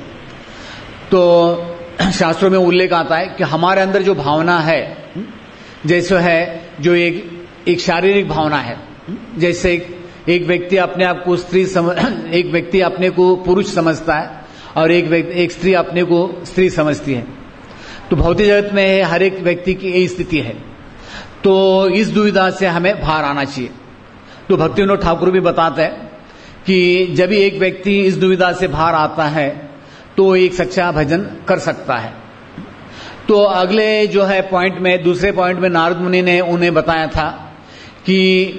तो शास्त्रों में उल्लेख आता है कि हमारे अंदर जो भावना है, जैसे है जो एक एक शारीरिक भावना है, जैसे एक, एक व्यक्ति अपने आप को स्त्री समझ, एक व्यक्ति अपने को पुरुष समझता है और एक व्यक्ति एक स्त्री अपने को स्त्री समझती है। तो भौतिक जगत में हर एक व्यक्ति की यही स्थिति है। तो इस दुविधा से हमें बाहर आना चाहिए। तो भक्ति विनोद ठाकुर भी बताते हैं कि जब भी एक व्यक्ति इस दुविधा से बाहर आता है तो एक सच्चा भजन कर सकता है। तो अगले जो है पॉइंट में, दूसरे पॉइंट में नारद मुनि ने उन्हें बताया था कि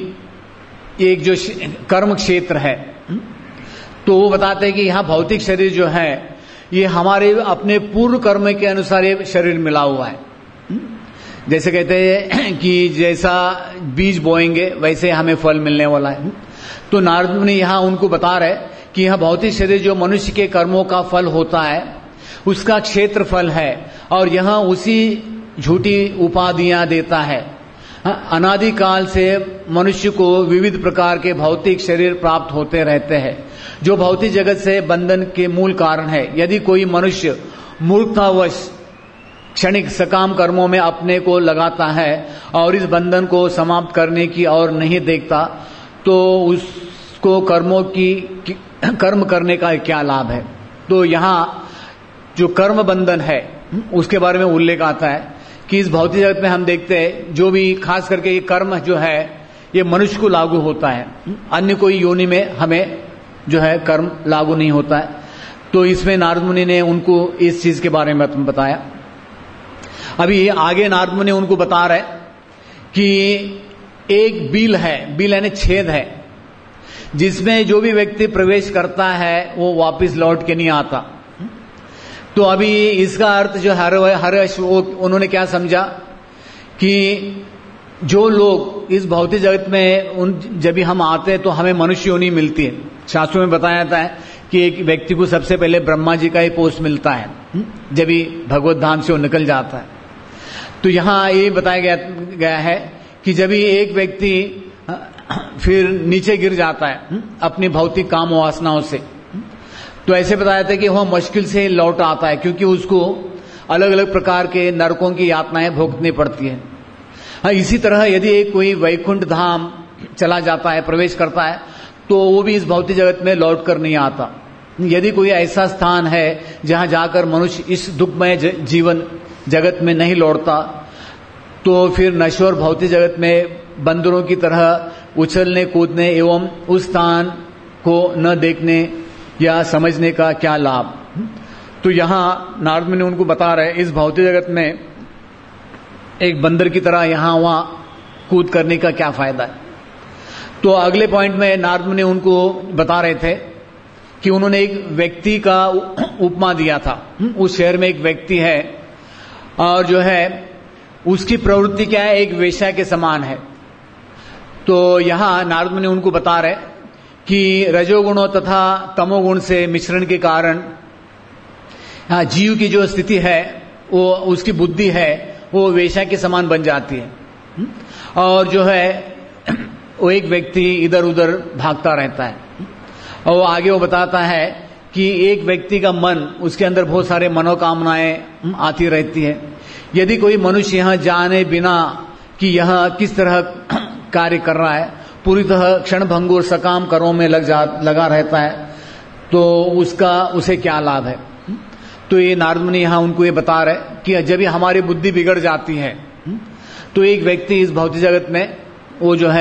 एक जो कर्म क्षेत्र है, तो वो बताते हैं कि यहाँ भौतिक शरीर जो है ये हमारे अपने पूर्व कर्म के अनुसार ये शरीर मिला हुआ है। जैसे कहते हैं कि जैसा बीज बोएंगे वैसे हमें फल मिलने वाला है। तो नारद मुनि यहाँ उनको बता रहे कि यह भौतिक शरीर जो मनुष्य के कर्मों का फल होता है उसका क्षेत्र फल है, और यहाँ उसी झूठी उपाधियां देता है। अनादिकाल से मनुष्य को विविध प्रकार के भौतिक शरीर प्राप्त होते रहते हैं, जो भौतिक जगत से बंधन के मूल कारण है। यदि कोई मनुष्य मूर्खतावश क्षणिक सकाम कर्मों में अपने को लगाता है और इस बंधन को समाप्त करने की ओर नहीं देखता, तो उसको कर्मों की कर्म करने का क्या लाभ है। तो यहाँ जो कर्म बंधन है उसके बारे में उल्लेख आता है कि इस भौतिक जगत में हम देखते हैं जो भी खास करके ये कर्म जो है ये मनुष्य को लागू होता है, अन्य कोई योनि में हमें जो है कर्म लागू नहीं होता है। तो इसमें नारद मुनि ने उनको इस चीज के बारे में बताया। अभी आगे नारद मुनि उनको बता रहे कि एक बिल है, बिल यानी छेद है, जिसमें जो भी व्यक्ति प्रवेश करता है वो वापस लौट के नहीं आता। तो अभी इसका अर्थ जो हर हर उन्होंने क्या समझा कि जो लोग इस भौतिक जगत में उन जब भी हम आते हैं तो हमें मनुष्य योनि मिलती है। शास्त्रों में बताया जाता है कि एक व्यक्ति को सबसे पहले ब्रह्मा जी का ही पोस्ट मिलता है जब भी भगवत धाम से वो निकल जाता है। तो यहाँ ये बताया गया, गया है कि जब भी एक व्यक्ति फिर नीचे गिर जाता है अपनी भौतिक काम वासनाओं से, तो ऐसे बताया था कि वह मुश्किल से लौट आता है, क्योंकि उसको अलग अलग प्रकार के नरकों की यातनाएं भोगनी पड़ती है। हाँ, इसी तरह यदि एक कोई वैकुंठ धाम चला जाता है, प्रवेश करता है, तो वो भी इस भौतिक जगत में लौट कर नहीं आता। यदि कोई ऐसा स्थान है जहां जाकर मनुष्य इस दुखमय जीवन जगत में नहीं लौटता, तो फिर नश्वर भौतिक जगत में बंदरों की तरह उछलने कूदने एवं उस स्थान को न देखने या समझने का क्या लाभ। तो यहाँ नारद मुनि उनको बता रहे इस भौतिक जगत में एक बंदर की तरह यहाँ वहां कूद करने का क्या फायदा है। तो अगले पॉइंट में नारद मुनि उनको बता रहे थे कि उन्होंने एक व्यक्ति का उपमा दिया था। उस शहर में एक व्यक्ति है और जो है उसकी प्रवृत्ति क्या है, एक वेश्या के समान है। तो यहाँ नारद मुनि उनको बता रहे कि रजोगुणों तथा तमोगुण से मिश्रण के कारण जीव की जो स्थिति है वो उसकी बुद्धि है वो वेश्या के समान बन जाती है, और जो है वो एक व्यक्ति इधर उधर भागता रहता है। और वो आगे वो बताता है कि एक व्यक्ति का मन, उसके अंदर बहुत सारे मनोकामनाएं आती रहती है। यदि कोई मनुष्य यहाँ जाने बिना कि यह किस तरह कार्य कर रहा है, पूरी तरह क्षण भंगुर सकाम कर्मों में लग जा लगा रहता है, तो उसका उसे क्या लाभ है। तो ये नारद मुनि यहाँ उनको ये बता रहे कि जब भी हमारी बुद्धि बिगड़ जाती है तो एक व्यक्ति इस भौतिक जगत में वो जो है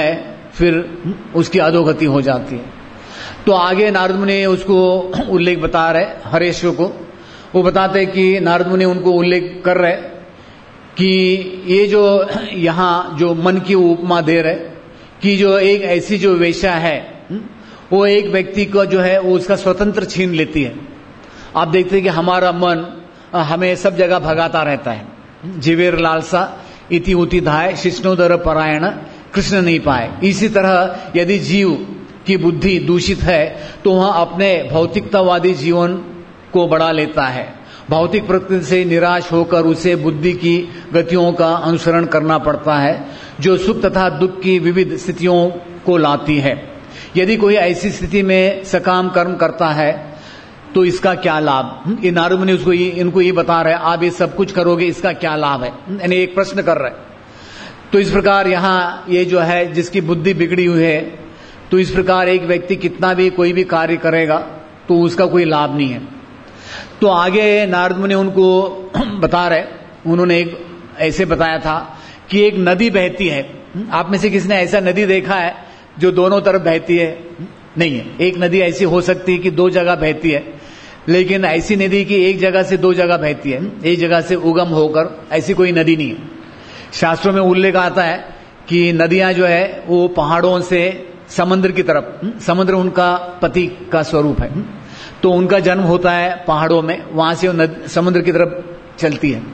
फिर उसकी अधोगति हो जाती है। तो आगे नारद मुनि उसको उल्लेख बता रहे हरेश्वर को, वो बताते कि नारद मुनि उनको उल्लेख कर रहे कि ये जो यहाँ जो मन की उपमा दे रहे कि जो एक ऐसी जो वेश्या है वो एक व्यक्ति को जो है वो उसका स्वतंत्र छीन लेती है। आप देखते हैं कि हमारा मन हमें सब जगह भगाता रहता है, जीवेर लालसा इति उति धाय शिष्णोदर परायण कृष्ण नहीं पाए। इसी तरह यदि जीव की बुद्धि दूषित है तो वह अपने भौतिकतावादी जीवन को बढ़ा लेता है, भौतिक प्रकृति से निराश होकर उसे बुद्धि की गतियों का अनुसरण करना पड़ता है जो सुख तथा दुख की विविध स्थितियों को लाती है। यदि कोई ऐसी स्थिति में सकाम कर्म करता है तो इसका क्या लाभ? ये नारद मुनि उसको ये, इनको ये बता रहे आप ये सब कुछ करोगे इसका क्या लाभ है, यानी एक प्रश्न कर रहे। तो इस प्रकार यहाँ ये जो है जिसकी बुद्धि बिगड़ी हुई है, तो इस प्रकार एक व्यक्ति कितना भी कोई भी कार्य करेगा तो उसका कोई लाभ नहीं है। तो आगे नारद मुनि उनको बता रहे, उन्होंने एक ऐसे बताया था कि एक नदी बहती है। आप में से किसने ऐसा नदी देखा है जो दोनों तरफ बहती है? नहीं है। एक नदी ऐसी हो सकती है कि दो जगह बहती है, लेकिन ऐसी नदी की एक जगह से दो जगह बहती है, एक जगह से उगम होकर, ऐसी कोई नदी नहीं है। शास्त्रों में उल्लेख आता है कि नदियां जो है वो पहाड़ों से समुद्र की तरफ, समुद्र उनका पति का स्वरूप है, तो उनका जन्म होता है पहाड़ों में, वहां से वो समुद्र की तरफ चलती है।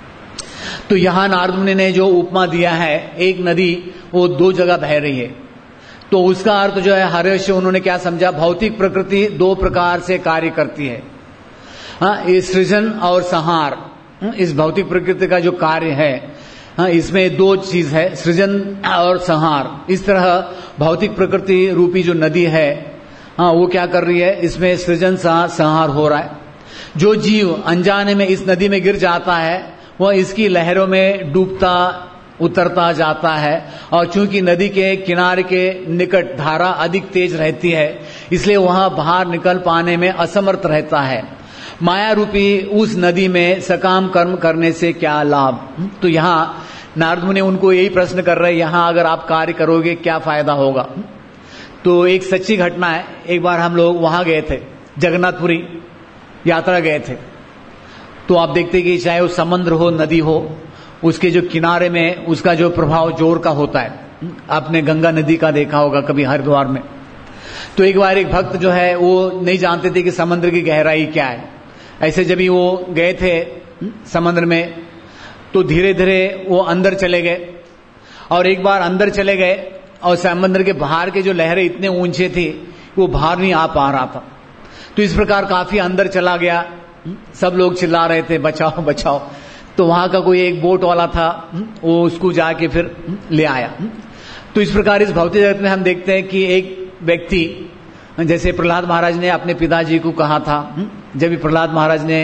तो यहां नारद मुनि ने जो उपमा दिया है, एक नदी वो दो जगह बह रही है, तो उसका अर्थ जो है हर्ष उन्होंने क्या समझा, भौतिक प्रकृति दो प्रकार से कार्य करती है। हाँ, ये सृजन और संहार, इस भौतिक प्रकृति का जो कार्य है, हाँ, इसमें दो चीज है, सृजन और संहार। इस तरह भौतिक प्रकृति रूपी जो नदी है, हाँ, वो क्या कर रही है, इसमें सृजन संहार हो रहा है। जो जीव अनजाने में इस नदी में गिर जाता है वह इसकी लहरों में डूबता उतरता जाता है, और चूंकि नदी के किनारे के निकट धारा अधिक तेज रहती है इसलिए वहां बाहर निकल पाने में असमर्थ रहता है। माया रूपी उस नदी में सकाम कर्म करने से क्या लाभ? तो यहाँ नारद मुनि उनको यही प्रश्न कर रहे हैं, यहाँ अगर आप कार्य करोगे क्या फायदा होगा? तो एक सच्ची घटना है, एक बार हम लोग वहां गए थे, जगन्नाथपुरी यात्रा गए थे। तो आप देखते कि चाहे वो समुद्र हो नदी हो, उसके जो किनारे में उसका जो प्रभाव जोर का होता है। आपने गंगा नदी का देखा होगा कभी हरिद्वार में। तो एक बार एक भक्त जो है वो नहीं जानते थे कि समुद्र की गहराई क्या है। ऐसे जब ही वो गए थे समुद्र में तो धीरे धीरे वो अंदर चले गए, और एक बार अंदर चले गए और समुद्र के बाहर के जो लहरें इतने ऊंचे थी वो बाहर नहीं आ पा रहा था। तो इस प्रकार काफी अंदर चला गया, सब लोग चिल्ला रहे थे बचाओ बचाओ। तो वहां का कोई एक बोट वाला था, वो उसको जाके फिर ले आया। तो इस प्रकार इस भौतिक जगत में हम देखते हैं कि एक व्यक्ति, जैसे प्रहलाद महाराज ने अपने पिताजी को कहा था, जब भी प्रहलाद महाराज ने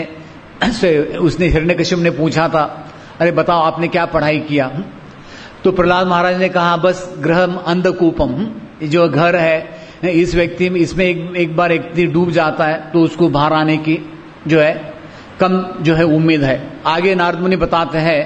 उसने हिरण्यकश्यप ने पूछा था अरे बताओ आपने क्या पढ़ाई किया, तो प्रहलाद महाराज ने कहा बस गृहम अंधकूपम, जो घर है इस व्यक्ति में, इसमें एक, एक बार व्यक्ति डूब जाता है तो उसको बाहर आने की जो है कम जो है उम्मीद है। आगे नारद मुनि बताते हैं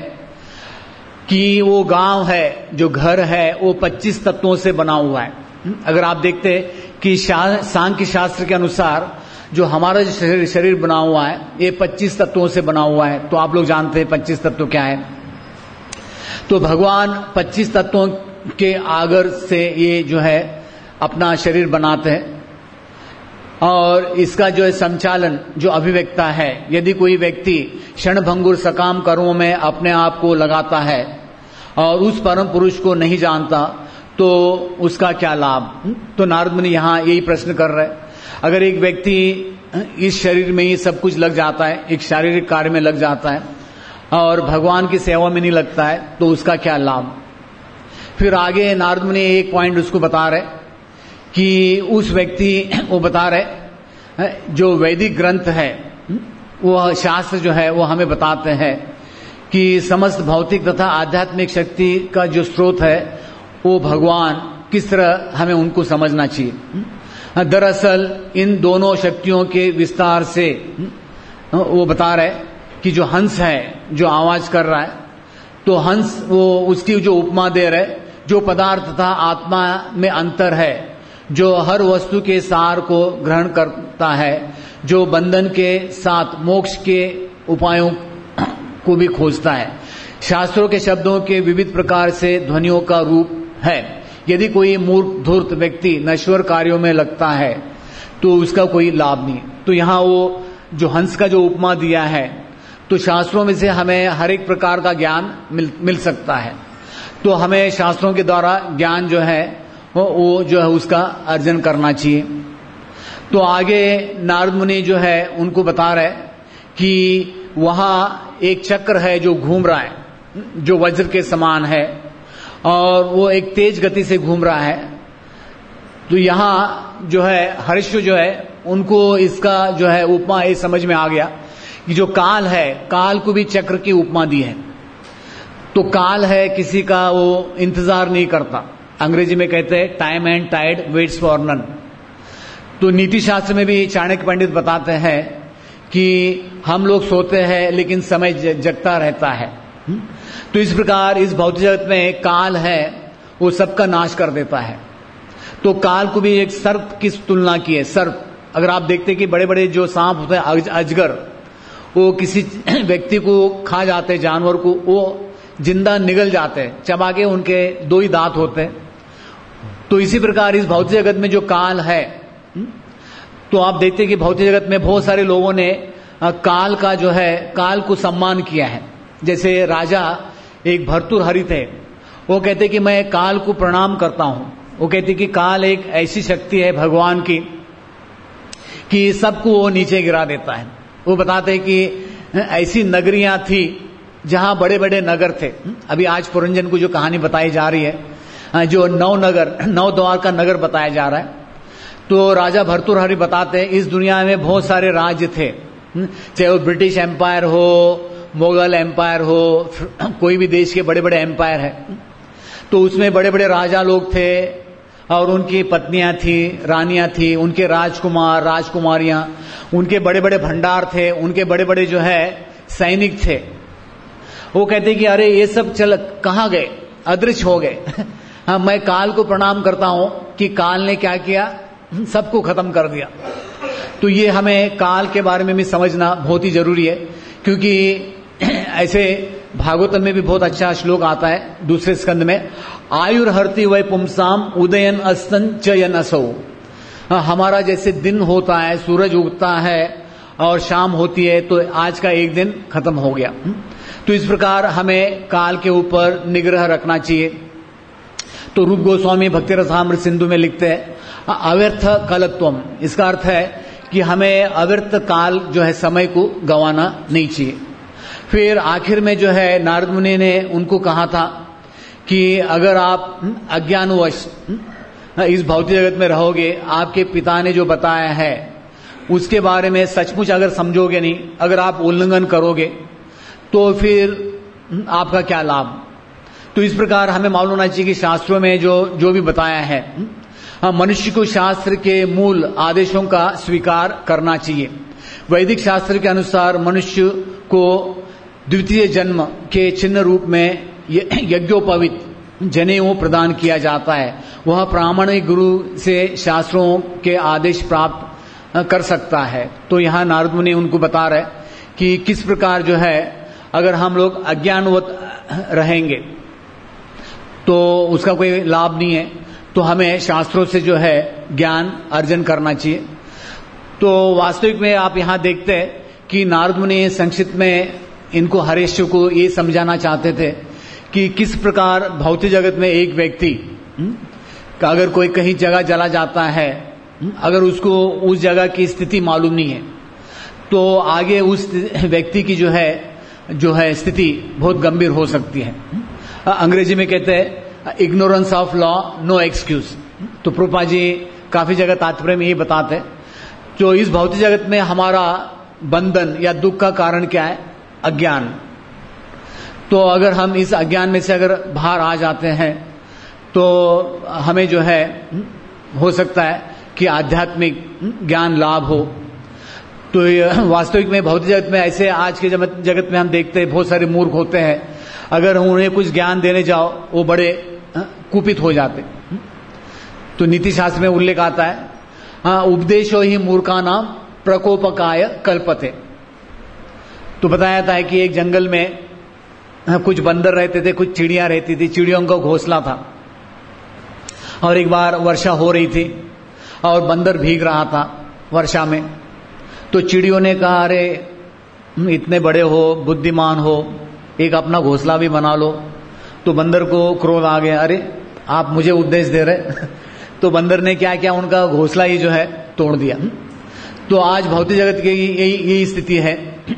कि वो गांव है, जो घर है वो पच्चीस तत्वों से बना हुआ है। अगर आप देखते कि सांख्य शास्त्र के अनुसार जो हमारा जो शरीर, शरीर बना हुआ है ये पच्चीस तत्वों से बना हुआ है। तो आप लोग जानते हैं पच्चीस तत्व क्या है। तो भगवान पच्चीस तत्वों के आगर से ये जो है अपना शरीर बनाते हैं, और इसका जो है संचालन जो अभिव्यक्ता है, यदि कोई व्यक्ति क्षणभंगुर सकाम कर्मों में अपने आप को लगाता है और उस परम पुरुष को नहीं जानता तो उसका क्या लाभ? तो नारद मुनि यहाँ यही प्रश्न कर रहे हैं। अगर एक व्यक्ति इस शरीर में ही सब कुछ लग जाता है, एक शारीरिक कार्य में लग जाता है और भगवान की सेवा में नहीं लगता है तो उसका क्या लाभ? फिर आगे नारद मुनि एक पॉइंट उसको बता रहे कि उस व्यक्ति वो बता रहे जो वैदिक ग्रंथ है, वो शास्त्र जो है वो हमें बताते हैं कि समस्त भौतिक तथा आध्यात्मिक शक्ति का जो स्रोत है वो भगवान, किस तरह हमें उनको समझना चाहिए। दरअसल इन दोनों शक्तियों के विस्तार से वो बता रहे कि जो हंस है जो आवाज कर रहा है, तो हंस वो उसकी जो उपमा दे रहे जो पदार्थ तथा आत्मा में अंतर है, जो हर वस्तु के सार को ग्रहण करता है, जो बंधन के साथ मोक्ष के उपायों को भी खोजता है। शास्त्रों के शब्दों के विविध प्रकार से ध्वनियों का रूप है। यदि कोई मूर्ख धूर्त व्यक्ति नश्वर कार्यों में लगता है तो उसका कोई लाभ नहीं। तो यहाँ वो जो हंस का जो उपमा दिया है, तो शास्त्रों में से हमें हर एक प्रकार का ज्ञान मिल, मिल सकता है। तो हमें शास्त्रों के द्वारा ज्ञान जो है वो, वो जो है उसका अर्जन करना चाहिए। तो आगे नारद मुनि जो है उनको बता रहे कि वहां एक चक्र है जो घूम रहा है, जो वज्र के समान है, और वो एक तेज गति से घूम रहा है। तो यहां जो है हर्ष जो है उनको इसका जो है उपमा ये समझ में आ गया कि जो काल है, काल को भी चक्र की उपमा दी है। तो काल है किसी का वो इंतजार नहीं करता, अंग्रेजी में कहते हैं time and tide waits for none. तो नीति शास्त्र में भी चाणक्य पंडित बताते हैं कि हम लोग सोते हैं लेकिन समय जगता रहता है। तो इस प्रकार इस भौतिक जगत में काल है वो सबका नाश कर देता है। तो काल को भी एक सर्प की तुलना की है। सर्प, अगर आप देखते हैं कि बड़े बड़े जो सांप होते हैं, अजगर, वो किसी व्यक्ति को खा जाते हैं, जानवर को, वो जिंदा निगल जाते हैं, चबा के उनके दो ही दांत होते हैं। तो इसी प्रकार इस भौतिक जगत में जो काल है, तो आप देखते हैं कि भौतिक जगत में बहुत सारे लोगों ने काल का जो है काल को सम्मान किया है। जैसे राजा एक भर्तृहरि थे, वो कहते कि मैं काल को प्रणाम करता हूं। वो कहते कि काल एक ऐसी शक्ति है भगवान की कि सबको वो नीचे गिरा देता है। वो बताते हैं कि ऐसी नगरियां थी जहां बड़े बड़े नगर थे। अभी आज पुरंजन को जो कहानी बताई जा रही है, जो नौ नगर नौ द्वार का नगर बताया जा रहा है, तो राजा भर्तृहरि बताते हैं इस दुनिया में बहुत सारे राज्य थे, चाहे वो ब्रिटिश एम्पायर हो, मुगल एम्पायर हो, कोई भी देश के बड़े बड़े एम्पायर है। तो उसमें बड़े बड़े राजा लोग थे और उनकी पत्नियां थी, रानियां थी, उनके राजकुमार राजकुमारियां, उनके बड़े बड़े भंडार थे, उनके बड़े बड़े जो है सैनिक थे। वो कहते कि अरे ये सब चल कहाँ गए, अदृश्य हो गए। हाँ, मैं काल को प्रणाम करता हूं कि काल ने क्या किया, सबको खत्म कर दिया। तो ये हमें काल के बारे में भी समझना बहुत ही जरूरी है, क्योंकि ऐसे भागवतम में भी बहुत अच्छा श्लोक आता है दूसरे स्कंद में, आयुर्हर्ति वै पुंसाम उदयन अस्तन च यन असौ। हमारा जैसे दिन होता है, सूरज उगता है और शाम होती है, तो आज का एक दिन खत्म हो गया। तो इस प्रकार हमें काल के ऊपर निग्रह रखना चाहिए। तो रूप गोस्वामी भक्ति रसामृत सिंधु में लिखते हैं अव्यर्थ कालत्वम, इसका अर्थ है कि हमें अव्यर्थ काल जो है समय को गंवाना नहीं चाहिए। फिर आखिर में जो है नारद मुनि ने उनको कहा था कि अगर आप अज्ञानवश इस भौतिक जगत में रहोगे, आपके पिता ने जो बताया है उसके बारे में सचमुच अगर समझोगे नहीं, अगर आप उल्लंघन करोगे तो फिर आपका क्या लाभ। तो इस प्रकार हमें मालूम होना चाहिए कि शास्त्रों में जो जो भी बताया है, मनुष्य को शास्त्र के मूल आदेशों का स्वीकार करना चाहिए। वैदिक शास्त्र के अनुसार मनुष्य को द्वितीय जन्म के चिन्ह रूप में यज्ञोपवीत जनेऊ प्रदान किया जाता है। वह प्रामाणिक गुरु से शास्त्रों के आदेश प्राप्त कर सकता है। तो यहाँ नारद मुनि उनको बता रहे कि किस प्रकार जो है अगर हम लोग अज्ञानवत रहेंगे तो उसका कोई लाभ नहीं है। तो हमें शास्त्रों से जो है ज्ञान अर्जन करना चाहिए। तो वास्तविक में आप यहाँ देखते हैं कि नारद मुनि संक्षिप्त में इनको हरेश को ये समझाना चाहते थे कि किस प्रकार भौतिक जगत में एक व्यक्ति का अगर कोई कहीं जगह चला जाता है, अगर उसको उस जगह की स्थिति मालूम नहीं है तो आगे उस व्यक्ति की जो है जो है स्थिति बहुत गंभीर हो सकती है। अंग्रेजी में कहते हैं ignorance of law no excuse. तो प्रभुपाद जी काफी जगह तात्पर्य में ये बताते हैं जो इस भौतिक जगत में हमारा बंधन या दुख का कारण क्या है, अज्ञान। तो अगर हम इस अज्ञान में से अगर बाहर आ जाते हैं तो हमें जो है हो सकता है कि आध्यात्मिक ज्ञान लाभ हो। तो वास्तविक में भौतिक जगत में ऐसे आज के जगत में हम देखते हैं बहुत सारे मूर्ख होते हैं, अगर उन्हें कुछ ज्ञान देने जाओ वो बड़े कुपित हो जाते। तो नीति शास्त्र में उल्लेख आता है, उपदेशो ही मूर्खा नाम प्रकोपकाय कल्पते। तो बताया था कि एक जंगल में कुछ बंदर रहते थे, कुछ चिड़ियां रहती थी, चिड़ियों का घोंसला था। और एक बार वर्षा हो रही थी और बंदर भीग रहा था वर्षा में। तो चिड़ियों ने कहा, अरे इतने बड़े हो, बुद्धिमान हो, एक अपना घोंसला भी बना लो। तो बंदर को क्रोध आ गया, अरे आप मुझे उपदेश दे रहे। तो बंदर ने क्या किया, उनका घोंसला ही जो है तोड़ दिया। तो आज भौतिक जगत की यही यही स्थिति है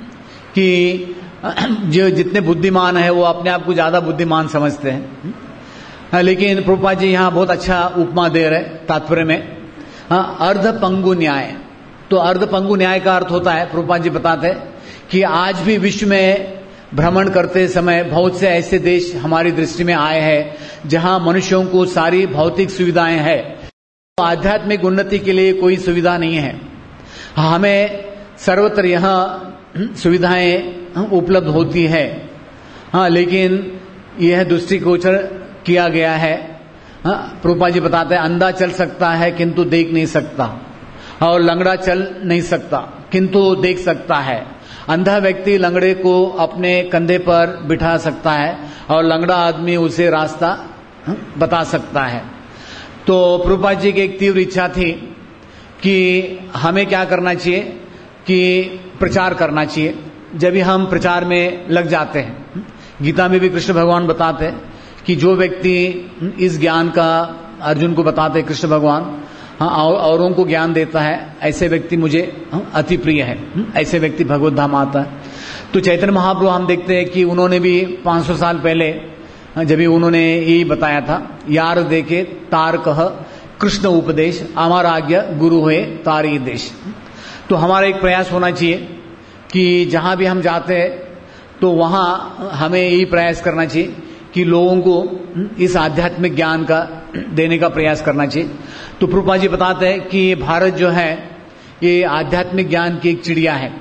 कि जो जितने बुद्धिमान है वो अपने आप को ज्यादा बुद्धिमान समझते हैं। लेकिन प्रभुपाद जी यहाँ बहुत अच्छा उपमा दे रहे तात्पर्य में, अर्ध पंगु न्याय। तो अर्ध पंगु न्याय का अर्थ होता है, प्रभुपाद जी बताते हैं कि आज भी विश्व में भ्रमण करते समय बहुत से ऐसे देश हमारी दृष्टि में आए हैं जहां मनुष्यों को सारी भौतिक सुविधाएं हैं, तो आध्यात्मिक उन्नति के लिए कोई सुविधा नहीं है। हमें सर्वत्र यह सुविधाएं उपलब्ध होती है, हाँ, लेकिन यह दृष्टिगोचर किया गया है। हाँ, प्रभुपाद जी बताते हैं, अंधा चल सकता है किंतु देख नहीं सकता, और लंगड़ा चल नहीं सकता किंतु देख सकता है। अंधा व्यक्ति लंगड़े को अपने कंधे पर बिठा सकता है और लंगड़ा आदमी उसे रास्ता बता सकता है। तो प्रभुपाद जी की एक तीव्र इच्छा थी कि हमें क्या करना चाहिए कि प्रचार करना चाहिए। जब भी हम प्रचार में लग जाते हैं, गीता में भी कृष्ण भगवान बताते हैं कि जो व्यक्ति इस ज्ञान का, अर्जुन को बताते कृष्ण भगवान, हाँ, औरों को ज्ञान देता है, ऐसे व्यक्ति मुझे अति प्रिय है, ऐसे व्यक्ति भगवत धाम आता है। तो चैतन्य महाप्रभु हम देखते हैं कि उन्होंने भी पांच सौ साल पहले जब भी उन्होंने यही बताया था, यार देखे तार कह कृष्ण उपदेश, अमर आज्ञा गुरु हुए तारी देश। तो हमारा एक प्रयास होना चाहिए कि जहां भी हम जाते हैं तो वहां हमें यही प्रयास करना चाहिए कि लोगों को इस आध्यात्मिक ज्ञान का देने का प्रयास करना चाहिए। तो प्रभुपाद जी बताते हैं कि भारत जो है ये आध्यात्मिक ज्ञान की एक चिड़िया है।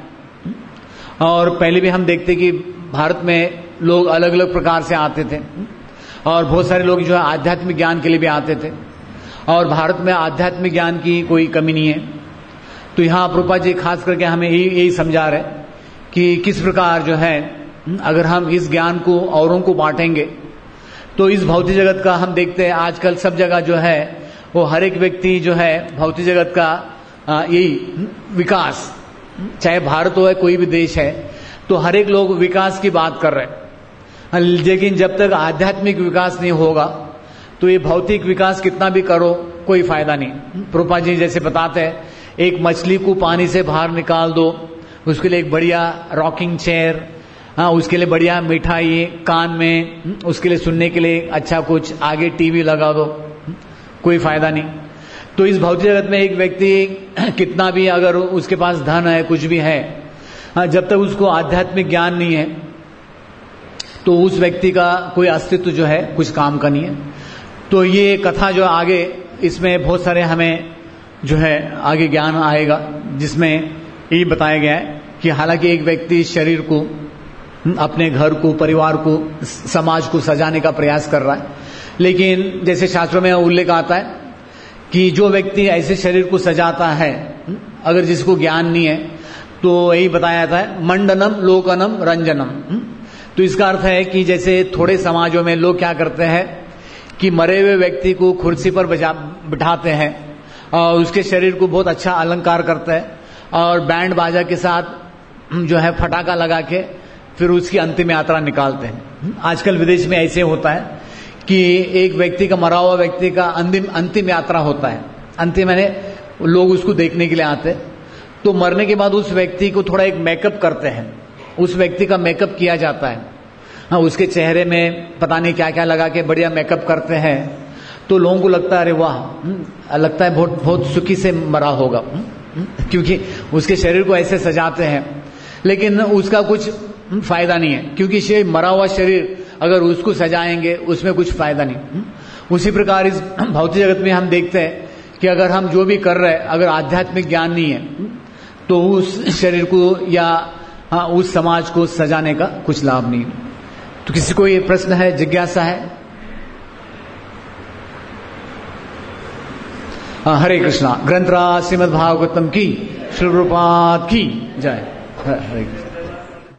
और पहले भी हम देखते कि भारत में लोग अलग अलग प्रकार से आते थे और बहुत सारे लोग जो है आध्यात्मिक ज्ञान के लिए भी आते थे, और भारत में आध्यात्मिक ज्ञान की कोई कमी नहीं है। तो यहाँ प्रभुपाद जी खास करके हमें यही यही समझा रहे कि किस प्रकार जो है अगर हम इस ज्ञान को औरों को बांटेंगे तो इस भौतिक जगत का हम देखते हैं आजकल सब जगह जो है वो हर एक व्यक्ति जो है भौतिक जगत का यही विकास, चाहे भारत हो या कोई भी देश है, तो हर एक लोग विकास की बात कर रहे हैं। लेकिन जब तक आध्यात्मिक विकास नहीं होगा तो ये भौतिक विकास कितना भी करो कोई फायदा नहीं। प्रभुपाद जी जैसे बताते हैं, एक मछली को पानी से बाहर निकाल दो, उसके लिए एक बढ़िया रॉकिंग चेयर, हाँ, उसके लिए बढ़िया मिठाई कान में, उसके लिए सुनने के लिए अच्छा कुछ आगे टीवी लगा दो, कोई फायदा नहीं। तो इस भौतिक जगत में एक व्यक्ति कितना भी अगर उसके पास धन है, कुछ भी है, हाँ, जब तक उसको आध्यात्मिक ज्ञान नहीं है तो उस व्यक्ति का कोई अस्तित्व जो है कुछ काम का नहीं है। तो ये कथा जो आगे, इसमें बहुत सारे हमें जो है आगे ज्ञान आएगा, जिसमें यही बताया गया है कि हालांकि एक व्यक्ति शरीर को, अपने घर को, परिवार को, समाज को सजाने का प्रयास कर रहा है, लेकिन जैसे शास्त्रों में उल्लेख आता है कि जो व्यक्ति ऐसे शरीर को सजाता है, अगर जिसको ज्ञान नहीं है, तो यही बताया जाता है मंडनम लोकनम रंजनम। तो इसका अर्थ है कि जैसे थोड़े समाजों में लोग क्या करते हैं कि मरे हुए व्यक्ति को कुर्सी पर बिठाते हैं और उसके शरीर को बहुत अच्छा अलंकार करते हैं और बैंड बाजा के साथ जो है फटाका लगा के फिर उसकी अंतिम यात्रा निकालते हैं। आजकल विदेश में ऐसे होता है कि एक व्यक्ति का, मरा हुआ व्यक्ति का अंतिम अंतिम यात्रा होता है। अंतिम मैंने लोग उसको देखने के लिए आते हैं, तो मरने के बाद उस व्यक्ति को थोड़ा एक मेकअप करते हैं, उस व्यक्ति का मेकअप किया जाता है, हाँ, उसके चेहरे में पता नहीं क्या क्या लगा के बढ़िया मेकअप करते हैं। तो लोगों को लगता है अरे वाह, लगता है बहुत बहुत सुखी से मरा होगा, क्योंकि उसके शरीर को ऐसे सजाते हैं, लेकिन उसका कुछ फायदा नहीं है, क्योंकि शरीर, मरा हुआ शरीर अगर उसको सजाएंगे उसमें कुछ फायदा नहीं। उसी प्रकार इस भौतिक जगत में हम देखते हैं कि अगर हम जो भी कर रहे हैं, अगर आध्यात्मिक ज्ञान नहीं है तो उस शरीर को या हाँ, उस समाज को सजाने का कुछ लाभ नहीं। तो किसी को ये प्रश्न है, जिज्ञासा है? हरे कृष्णा। ग्रंथराज श्रीमद् भागवतम की, श्री प्रभुपाद की जय। हरे कृष्ण।